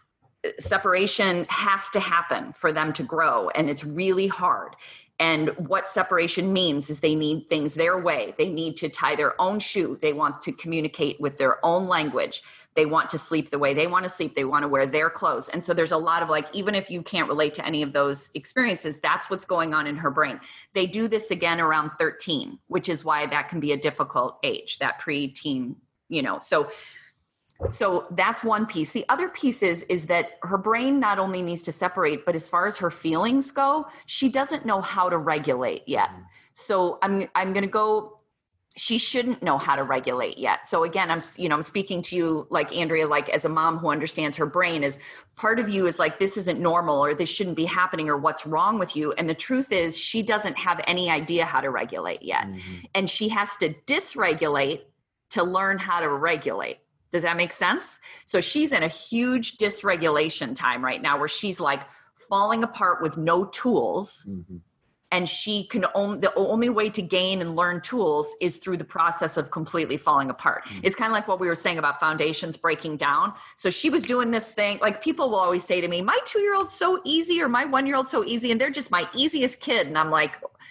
separation has to happen for them to grow, and it's really hard. And what separation means is they need things their way. They need to tie their own shoe. They want to communicate with their own language. They want to sleep the way they want to sleep. They want to wear their clothes. And so there's a lot of like, even if you can't relate to any of those experiences, that's what's going on in her brain. They do this again around thirteen, which is why that can be a difficult age, that pre-teen, you know, so So that's one piece. The other piece is, is that her brain not only needs to separate, but as far as her feelings go, she doesn't know how to regulate yet. So I'm, I'm going to go, she shouldn't know how to regulate yet. So again, I'm, you know, I'm speaking to you like Andrea, like as a mom who understands her brain, is part of you is like, this isn't normal, or this shouldn't be happening, or what's wrong with you. And the truth is she doesn't have any idea how to regulate yet. Mm-hmm. And she has to dysregulate to learn how to regulate. Does that make sense? So she's in a huge dysregulation time right now where she's like falling apart with no tools. Mm-hmm. And she can only, the only way to gain and learn tools is through the process of completely falling apart. Mm-hmm. It's kind of like what we were saying about foundations breaking down. So she was doing this thing, like people will always say to me, my two-year-old's so easy, or my one-year-old's so easy, and they're just my easiest kid. And I'm like,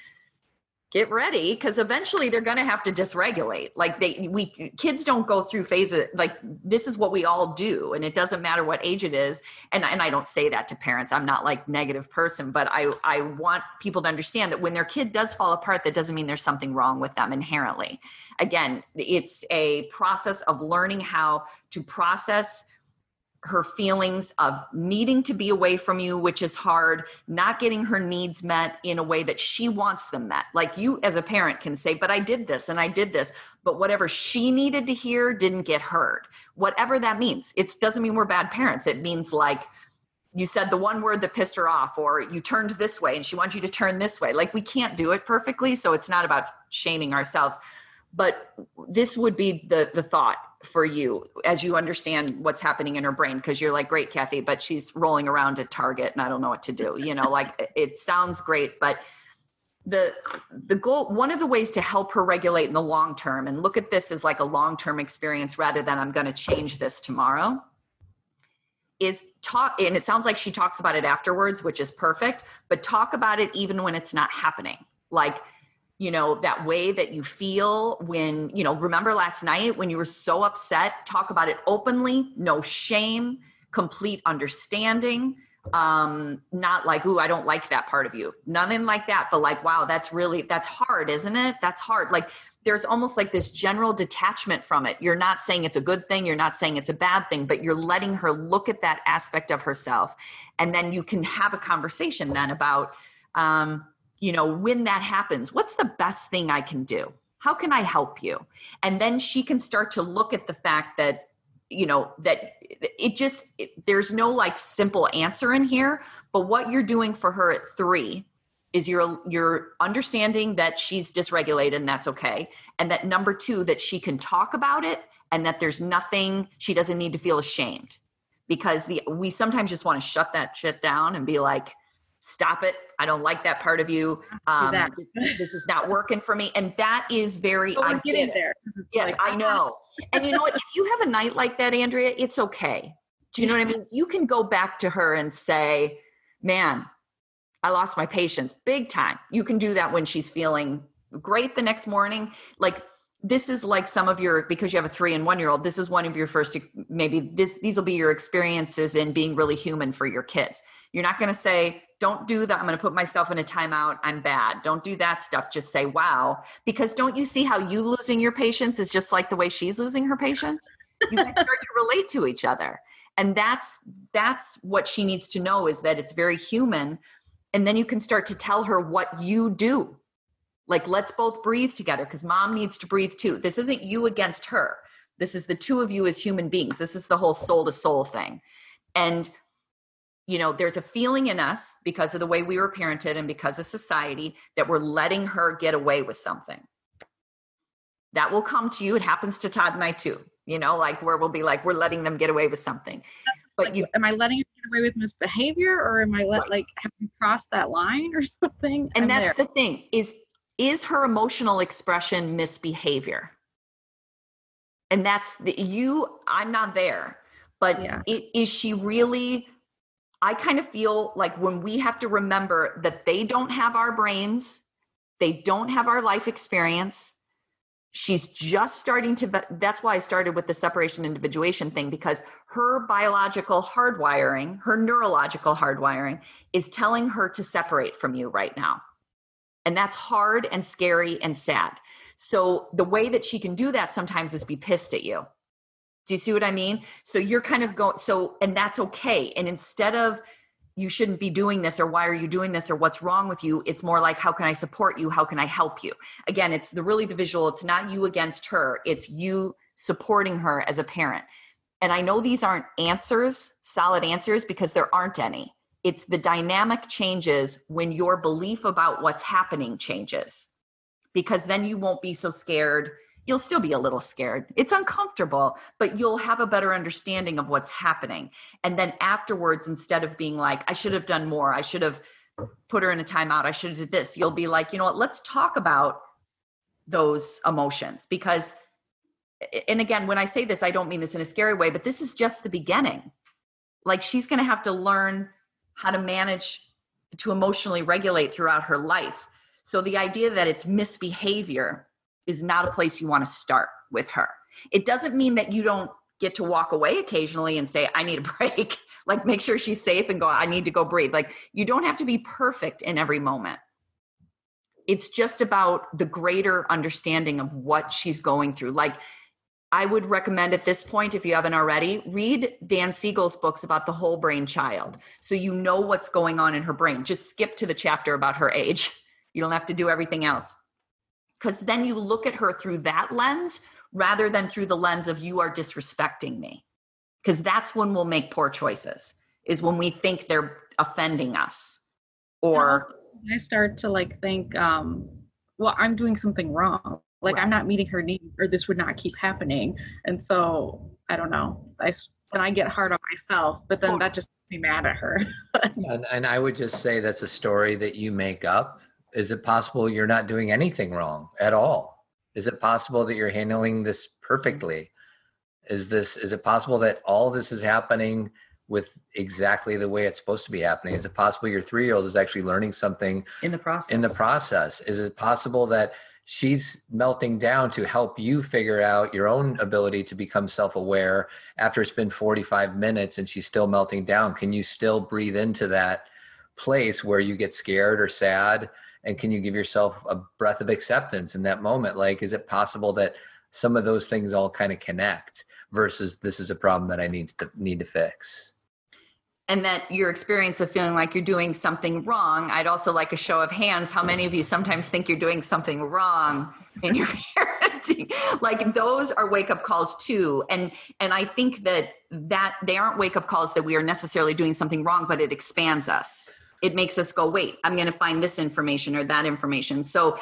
get ready, because eventually they're going to have to dysregulate. Like they, we kids don't go through phases. Like this is what we all do, and it doesn't matter what age it is. And and I don't say that to parents. I'm not like negative person, but I I want people to understand that when their kid does fall apart, that doesn't mean there's something wrong with them inherently. Again, it's a process of learning how to process her feelings of needing to be away from you, which is hard, not getting her needs met in a way that she wants them met. Like you as a parent can say, but I did this and I did this, but whatever she needed to hear didn't get heard. Whatever that means. It doesn't mean we're bad parents. It means like you said the one word that pissed her off, or you turned this way and she wants you to turn this way. Like we can't do it perfectly. So it's not about shaming ourselves, but this would be the the thought for you as you understand what's happening in her brain, because you're like, great, Kathy, but she's rolling around at Target and I don't know what to do. You know, like it sounds great, but the the goal, one of the ways to help her regulate in the long term, and look at this as like a long-term experience rather than I'm going to change this tomorrow, is talk. And it sounds like she talks about it afterwards, which is perfect, but talk about it even when it's not happening. Like, you know, that way that you feel when, you know, remember last night when you were so upset, talk about it openly, no shame, complete understanding. Um, not like, ooh, I don't like that part of you. Nothing like that, but like, wow, that's really, that's hard, isn't it? That's hard. Like there's almost like this general detachment from it. You're not saying it's a good thing. You're not saying it's a bad thing, but you're letting her look at that aspect of herself. And then you can have a conversation then about, um, you know, when that happens, what's the best thing I can do? How can I help you? And then she can start to look at the fact that, you know, that it just, it, there's no like simple answer in here, but what you're doing for her at three is you're, you're understanding that she's dysregulated and that's okay. And that number two, that she can talk about it and that there's nothing, she doesn't need to feel ashamed, because the, we sometimes just want to shut that shit down and be like, stop it. I don't like that part of you. Um, this, this is not working for me. And that is very, oh, I get it. There. Yes, like, I know. And you know what, if you have a night like that, Andrea, it's okay. Do you know what I mean? You can go back to her and say, man, I lost my patience big time. You can do that when she's feeling great the next morning. Like this is like some of your, because you have a three and one year old, this is one of your first, maybe this, these will be your experiences in being really human for your kids. You're not going to say, don't do that. I'm going to put myself in a timeout. I'm bad. Don't do that stuff. Just say, wow. Because don't you see how you losing your patience is just like the way she's losing her patience? You guys start to relate to each other. And that's, that's what she needs to know, is that it's very human. And then you can start to tell her what you do. Like, let's both breathe together because mom needs to breathe too. This isn't you against her. This is the two of you as human beings. This is the whole soul to soul thing. And, you know, there's a feeling in us because of the way we were parented and because of society that we're letting her get away with something. That will come to you. It happens to Todd and I too, you know, like where we'll be like, we're letting them get away with something. But like, you, am I letting it get away with misbehavior, or am I let right. like have you crossed that line or something? And I'm that's there. the thing is, is her emotional expression misbehavior? And that's the, you, I'm not there, but yeah. it, is she really, I kind of feel like when we have to remember that they don't have our brains, they don't have our life experience. She's just starting to, that's why I started with the separation individuation thing, because her biological hardwiring, her neurological hardwiring is telling her to separate from you right now. And that's hard and scary and sad. So the way that she can do that sometimes is be pissed at you. Do you see what I mean? So you're kind of going, so, and that's okay. And instead of, you shouldn't be doing this, or why are you doing this, or what's wrong with you? It's more like, how can I support you? How can I help you? Again, it's the really the visual. It's not you against her. It's you supporting her as a parent. And I know these aren't answers, solid answers, because there aren't any. It's the dynamic changes when your belief about what's happening changes, because then you won't be so scared. You'll still be a little scared. It's uncomfortable, but you'll have a better understanding of what's happening. And then afterwards, instead of being like, I should have done more, I should have put her in a timeout, I should have did this, you'll be like, you know what, let's talk about those emotions. Because, and again, when I say this, I don't mean this in a scary way, but this is just the beginning. Like, she's going to have to learn how to manage to emotionally regulate throughout her life. So the idea that it's misbehavior is not a place you want to start with her. It doesn't mean that you don't get to walk away occasionally and say, I need a break. Like, make sure she's safe and go, I need to go breathe. Like, you don't have to be perfect in every moment. It's just about the greater understanding of what she's going through. Like, I would recommend at this point, if you haven't already, read Dan Siegel's books about the whole brain child. So you know what's going on in her brain. Just skip to the chapter about her age. You don't have to do everything else. Because then you look at her through that lens rather than through the lens of, you are disrespecting me. Because that's when we'll make poor choices, is when we think they're offending us. Or I start to like think, um, well, I'm doing something wrong. Like, right. I'm not meeting her need, or this would not keep happening. And so I don't know. I, and I get hard on myself, but then that just makes me mad at her. and, and I would just say that's a story that you make up. Is it possible you're not doing anything wrong at all? Is it possible that you're handling this perfectly? Is this, is it possible that all this is happening with exactly the way it's supposed to be happening? Is it possible your three-year-old is actually learning something in the process? In the process, is it possible that she's melting down to help you figure out your own ability to become self-aware after it's been forty-five minutes and she's still melting down? Can you still breathe into that place where you get scared or sad? And can you give yourself a breath of acceptance in that moment? Like, is it possible that some of those things all kind of connect versus this is a problem that I need to need to fix? And that your experience of feeling like you're doing something wrong, I'd also like a show of hands. How many of you sometimes think you're doing something wrong in your parenting? Like, those are wake-up calls too. And and I think that that they aren't wake-up calls that we are necessarily doing something wrong, but it expands us. It makes us go, wait, I'm going to find this information or that information. So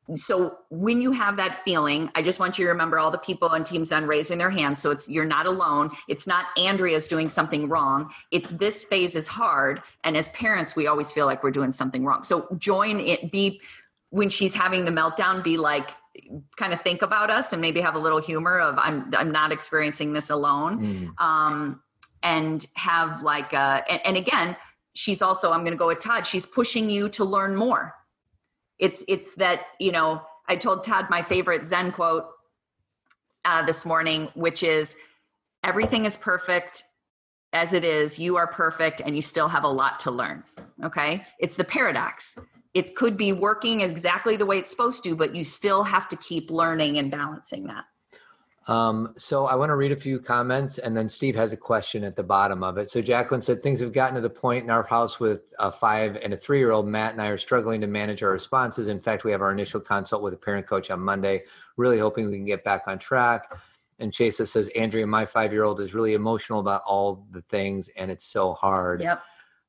So when you have that feeling, I just want you to remember all the people on Team Zen raising their hands. So it's, you're not alone. It's not Andrea's doing something wrong. It's, this phase is hard. And as parents, we always feel like we're doing something wrong. So join it, be, when she's having the meltdown, be like, kind of think about us and maybe have a little humor of, I'm, I'm not experiencing this alone. Mm. Um, and have like, a, and, and again, she's also, I'm going to go with Todd. She's pushing you to learn more. It's, it's that, you know, I told Todd my favorite Zen quote uh, this morning, which is, everything is perfect as it is. You are perfect and you still have a lot to learn. Okay. It's the paradox. It could be working exactly the way it's supposed to, but you still have to keep learning and balancing that. Um, so I want to read a few comments, and then Steve has a question at the bottom of it. So Jacqueline said, things have gotten to the point in our house with a five and a three-year-old. Matt and I are struggling to manage our responses. In fact, we have our initial consult with a parent coach on Monday, really hoping we can get back on track. And Chasa says, Andrea, my five-year-old is really emotional about all the things, and it's so hard. Yep.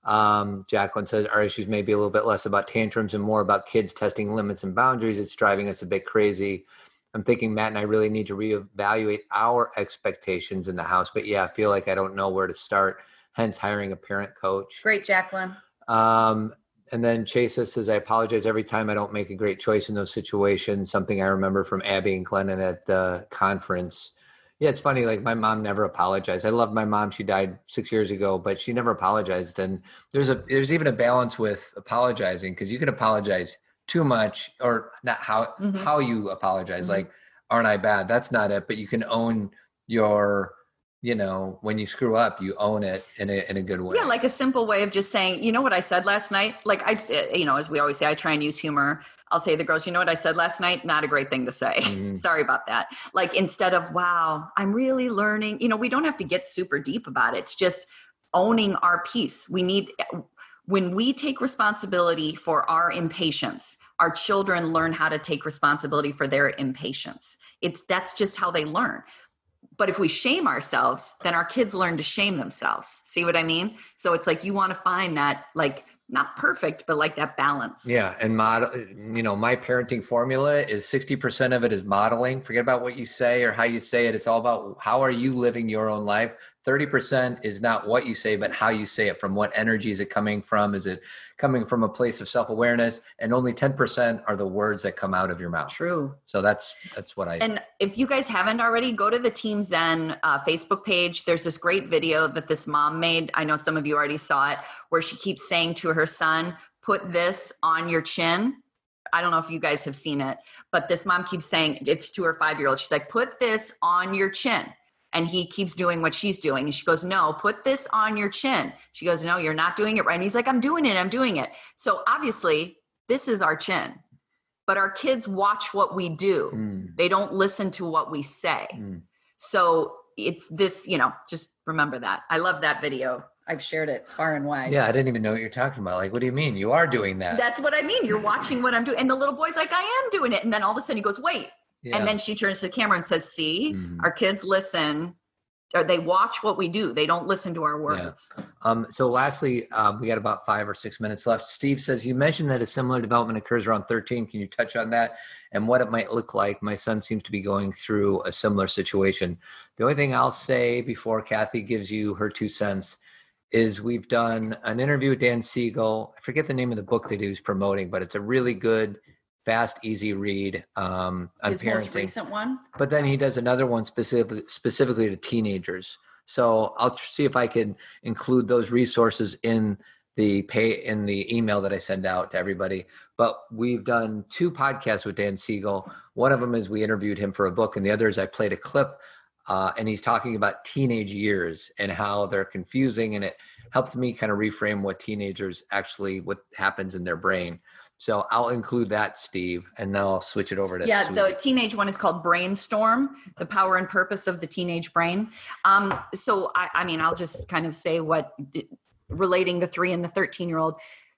Um, Jacqueline says, our issues may be a little bit less about tantrums and more about kids testing limits and boundaries. It's driving us a bit crazy. I'm thinking Matt and I really need to reevaluate our expectations in the house. But yeah, I feel like I don't know where to start, hence hiring a parent coach. Great, Jacqueline. Um, and then Chasa says, I apologize every time I don't make a great choice in those situations. Something I remember from Abby and Glennon at the conference. Yeah, it's funny. Like my mom never apologized. I love my mom. She died six years ago, but she never apologized. And there's a there's even a balance with apologizing, because you can apologize too much, or not how Mhm. how you apologize. Mhm. Like, aren't I bad? That's not it. But you can own your, you know, when you screw up, you own it in a in a good way. Yeah, like a simple way of just saying, you know what I said last night? Like I, you know, as we always say, I try and use humor. I'll say to the girls, you know what I said last night? Not a great thing to say. Mhm. Sorry about that. Like instead of, wow, I'm really learning, you know, we don't have to get super deep about it. It's just owning our piece. We need, when we take responsibility for our impatience, our children learn how to take responsibility for their impatience. It's, that's just how they learn. But if we shame ourselves, then our kids learn to shame themselves. See what I mean? So it's like, you want to find that, like, not perfect, but like that balance. Yeah. And model, you know, my parenting formula is sixty percent of it is modeling. Forget about what you say or how you say it. It's all about how are you living your own life. thirty percent is not what you say, but how you say it. From what energy is it coming from? Is it coming from a place of self-awareness? And only ten percent are the words that come out of your mouth. True. So that's, that's what I, And if you guys haven't already, go to the Team Zen uh, Facebook page. There's this great video that this mom made. I know some of you already saw it, where she keeps saying to her son, put this on your chin. I don't know if you guys have seen it, but this mom keeps saying, it's to her five-year-old. She's like, put this on your chin. And he keeps doing what she's doing. And she goes, no, put this on your chin. She goes, no, you're not doing it right. And he's like, I'm doing it. I'm doing it. So obviously this is our chin, but our kids watch what we do. Mm. They don't listen to what we say. Mm. So it's this, you know, just remember that. I love that video. I've shared it far and wide. Yeah, I didn't even know what you're talking about. Like, what do you mean? You are doing that. That's what I mean. You're watching what I'm doing. And the little boy's like, I am doing it. And then all of a sudden he goes, wait. Yeah. And then she turns to the camera and says, see, Mhm. our kids listen, or they watch what we do. They don't listen to our words. Um, so lastly, um, we got about five or six minutes left. Steve says, you mentioned that a similar development occurs around thirteen. Can you touch on that and what it might look like? My son seems to be going through a similar situation. The only thing I'll say before Kathy gives you her two cents is we've done an interview with Dan Siegel. I forget the name of the book that he was promoting, but it's a really good, fast, easy read um, on His parenting. most recent one. But then he does another one specific, specifically to teenagers. So I'll tr- see if I can include those resources in the pay in the email that I send out to everybody. But we've done two podcasts with Dan Siegel. One of them is we interviewed him for a book, and the other is I played a clip, uh, and he's talking about teenage years and how they're confusing, and it helped me kind of reframe what teenagers actually, what happens in their brain. So I'll include that, Steve, and now I'll switch it over to Yeah, Sweetie. the teenage one is called Brainstorm, the power and purpose of the teenage brain. Um, so, I, I mean, I'll just kind of say what, relating the three and the thirteen-year-old.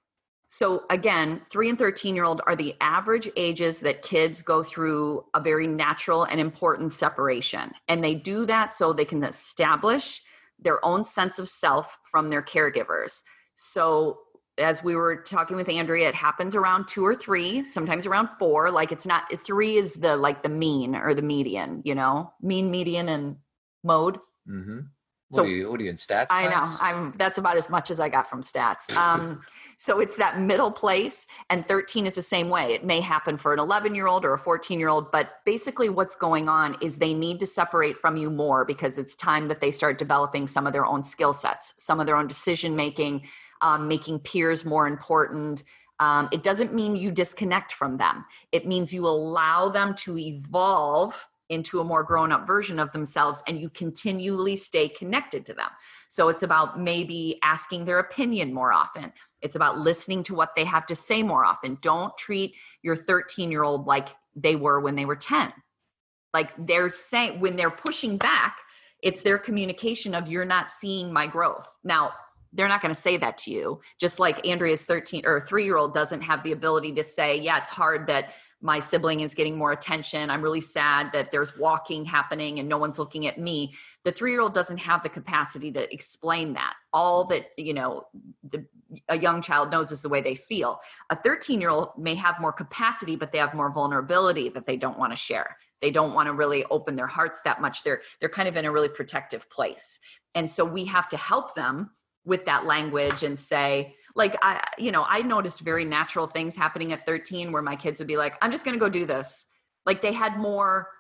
So again, three and thirteen-year-old are the average ages that kids go through a very natural and important separation. And they do that so they can establish their own sense of self from their caregivers. So as we were talking with Andrea, it happens around two or three, sometimes around four. Like it's not, three is the, like the mean or the median, you know, mean, median, and mode. Mm-hmm. So- What are you, what are you in stats? I know. class? I'm. That's about as much as I got from stats. Um, so it's that middle place, and thirteen is the same way. It may happen for an eleven-year-old or a fourteen-year-old, but basically what's going on is they need to separate from you more because it's time that they start developing some of their own skill sets, some of their own decision-making, um, making peers more important. Um, it doesn't mean you disconnect from them. It means you allow them to evolve into a more grown-up version of themselves, and you continually stay connected to them. So it's about maybe asking their opinion more often. It's about listening to what they have to say more often. Don't treat your thirteen-year-old like they were when they were ten. Like they're saying, when they're pushing back, it's their communication of you're not seeing my growth. Now, they're not going to say that to you. Just like Andrea's thirteen or three-year-old doesn't have the ability to say, yeah, it's hard that my sibling is getting more attention. I'm really sad that there's walking happening and no one's looking at me. The three-year-old doesn't have the capacity to explain that. All that, you know, the, a young child knows is the way they feel. A thirteen-year-old may have more capacity, but they have more vulnerability that they don't want to share. They don't want to really open their hearts that much. They're, they're kind of in a really protective place. And so we have to help them with that language and say, like, I, you know, I noticed very natural things happening at thirteen where my kids would be like, I'm just going to go do this. Like they had more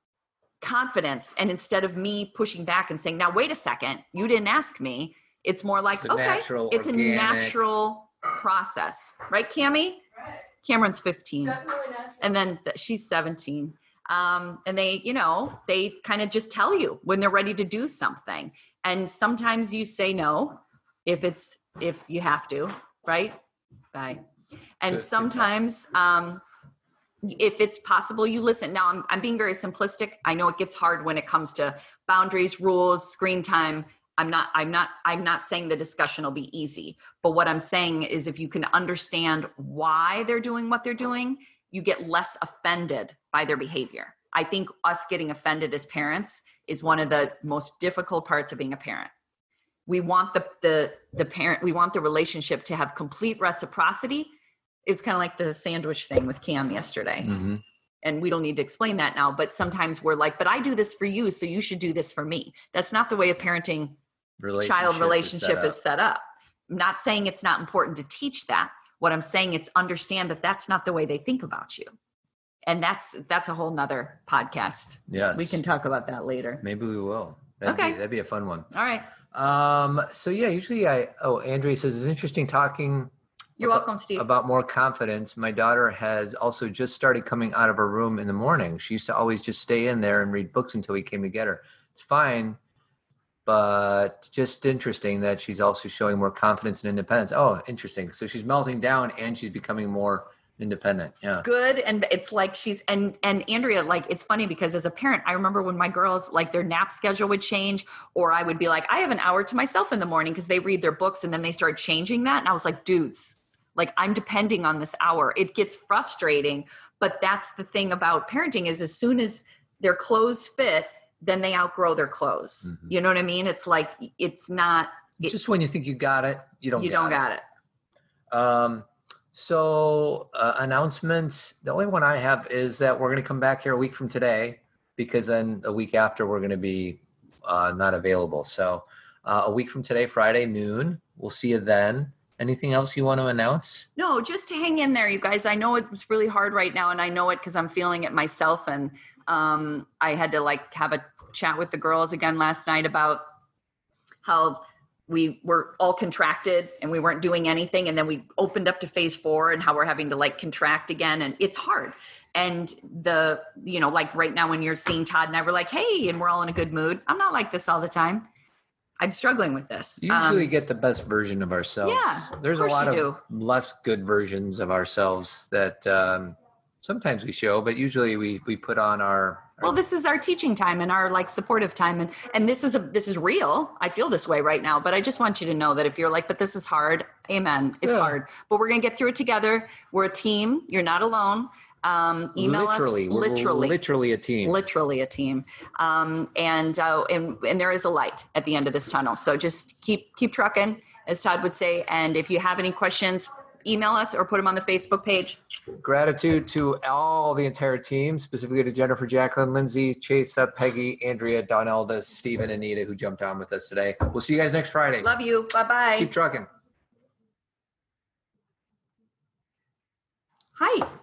confidence. And instead of me pushing back and saying, now, wait a second, you didn't ask me. It's more like, It's a okay, natural, it's organic- a natural process. Right, Cammie? Right. Cameron's fifteen. Definitely natural. And then th- she's seventeen. Um, and they, you know, they kind of just tell you when they're ready to do something. And sometimes you say no, if it's, if you have to, right? Bye. And Good, good sometimes, um, if it's possible, you listen. Now I'm, I'm being very simplistic. I know it gets hard when it comes to boundaries, rules, screen time. I'm not, I'm not, I'm not saying the discussion will be easy, but what I'm saying is if you can understand why they're doing what they're doing, you get less offended by their behavior. I think us getting offended as parents is one of the most difficult parts of being a parent. We want the, the, the parent, we want the relationship to have complete reciprocity. It's kind of like the sandwich thing with Cam yesterday. Mm-hmm. And we don't need to explain that now, but sometimes we're like, but I do this for you, so you should do this for me. That's not the way a parenting child relationship is set up. I'm not saying it's not important to teach that. What I'm saying is understand that that's not the way they think about you. And that's, that's a whole nother podcast. Yes. We can talk about that later. Maybe we will. That'd Okay. Be, that'd be a fun one. All right. Um, so yeah, usually I, oh, Andrea says it's interesting talking You're about, welcome, Steve. about more confidence. My daughter has also just started coming out of her room in the morning. She used to always just stay in there and read books until we came to get her. It's fine, but just interesting that she's also showing more confidence and independence. Oh, interesting. So she's melting down and she's becoming more independent. Yeah. Good. And it's like she's, and, and Andrea, like, it's funny because as a parent, I remember when my girls, like their nap schedule would change, or I would be like, I have an hour to myself in the morning because they read their books, and then they started changing that. And I was like, dudes, like I'm depending on this hour. It gets frustrating, but that's the thing about parenting is as soon as their clothes fit, then they outgrow their clothes. Mm-hmm. You know what I mean? It's like, it's not, it, Just when you think you got it, you don't you got don't it. got it. Um, so uh, announcements, the only one I have is that we're going to come back here a week from today, because then a week after we're going to be uh, not available. So uh, a week from today, Friday noon, we'll see you then. Anything else you want to announce? No, just to hang in there, you guys. I know it's really hard right now, and I know it because I'm feeling it myself. And um, I had to like have a chat with the girls again last night about how we were all contracted and we weren't doing anything. And then we opened up to phase four and how we're having to like contract again. And it's hard. And the, you know, like right now when you're seeing Todd and I were like, hey, and we're all in a good mood. I'm not like this all the time. I'm struggling with this. You usually Um, get the best version of ourselves. Yeah, There's of a course lot you of less good versions of ourselves that um, sometimes we show, but usually we, we put on our, our Well, this is our teaching time and our like supportive time. And, and this is a, this is real. I feel this way right now, but I just want you to know that if you're like, but this is hard, amen. It's Yeah. hard, but we're going to get through it together. We're a team. You're not alone. Um, email literally, us, we're literally, literally a team. literally a team. Um, and, uh, and, and there is a light at the end of this tunnel. So just keep, keep trucking, as Todd would say. And if you have any questions, email us or put them on the Facebook page. Gratitude to all the entire team, specifically to Jennifer, Jacqueline, Lindsay, Chase, Seth, Peggy, Andrea, Donalda, Stephen, and Anita, who jumped on with us today. We'll see you guys next Friday. Love you. Bye-bye. Keep trucking. Hi.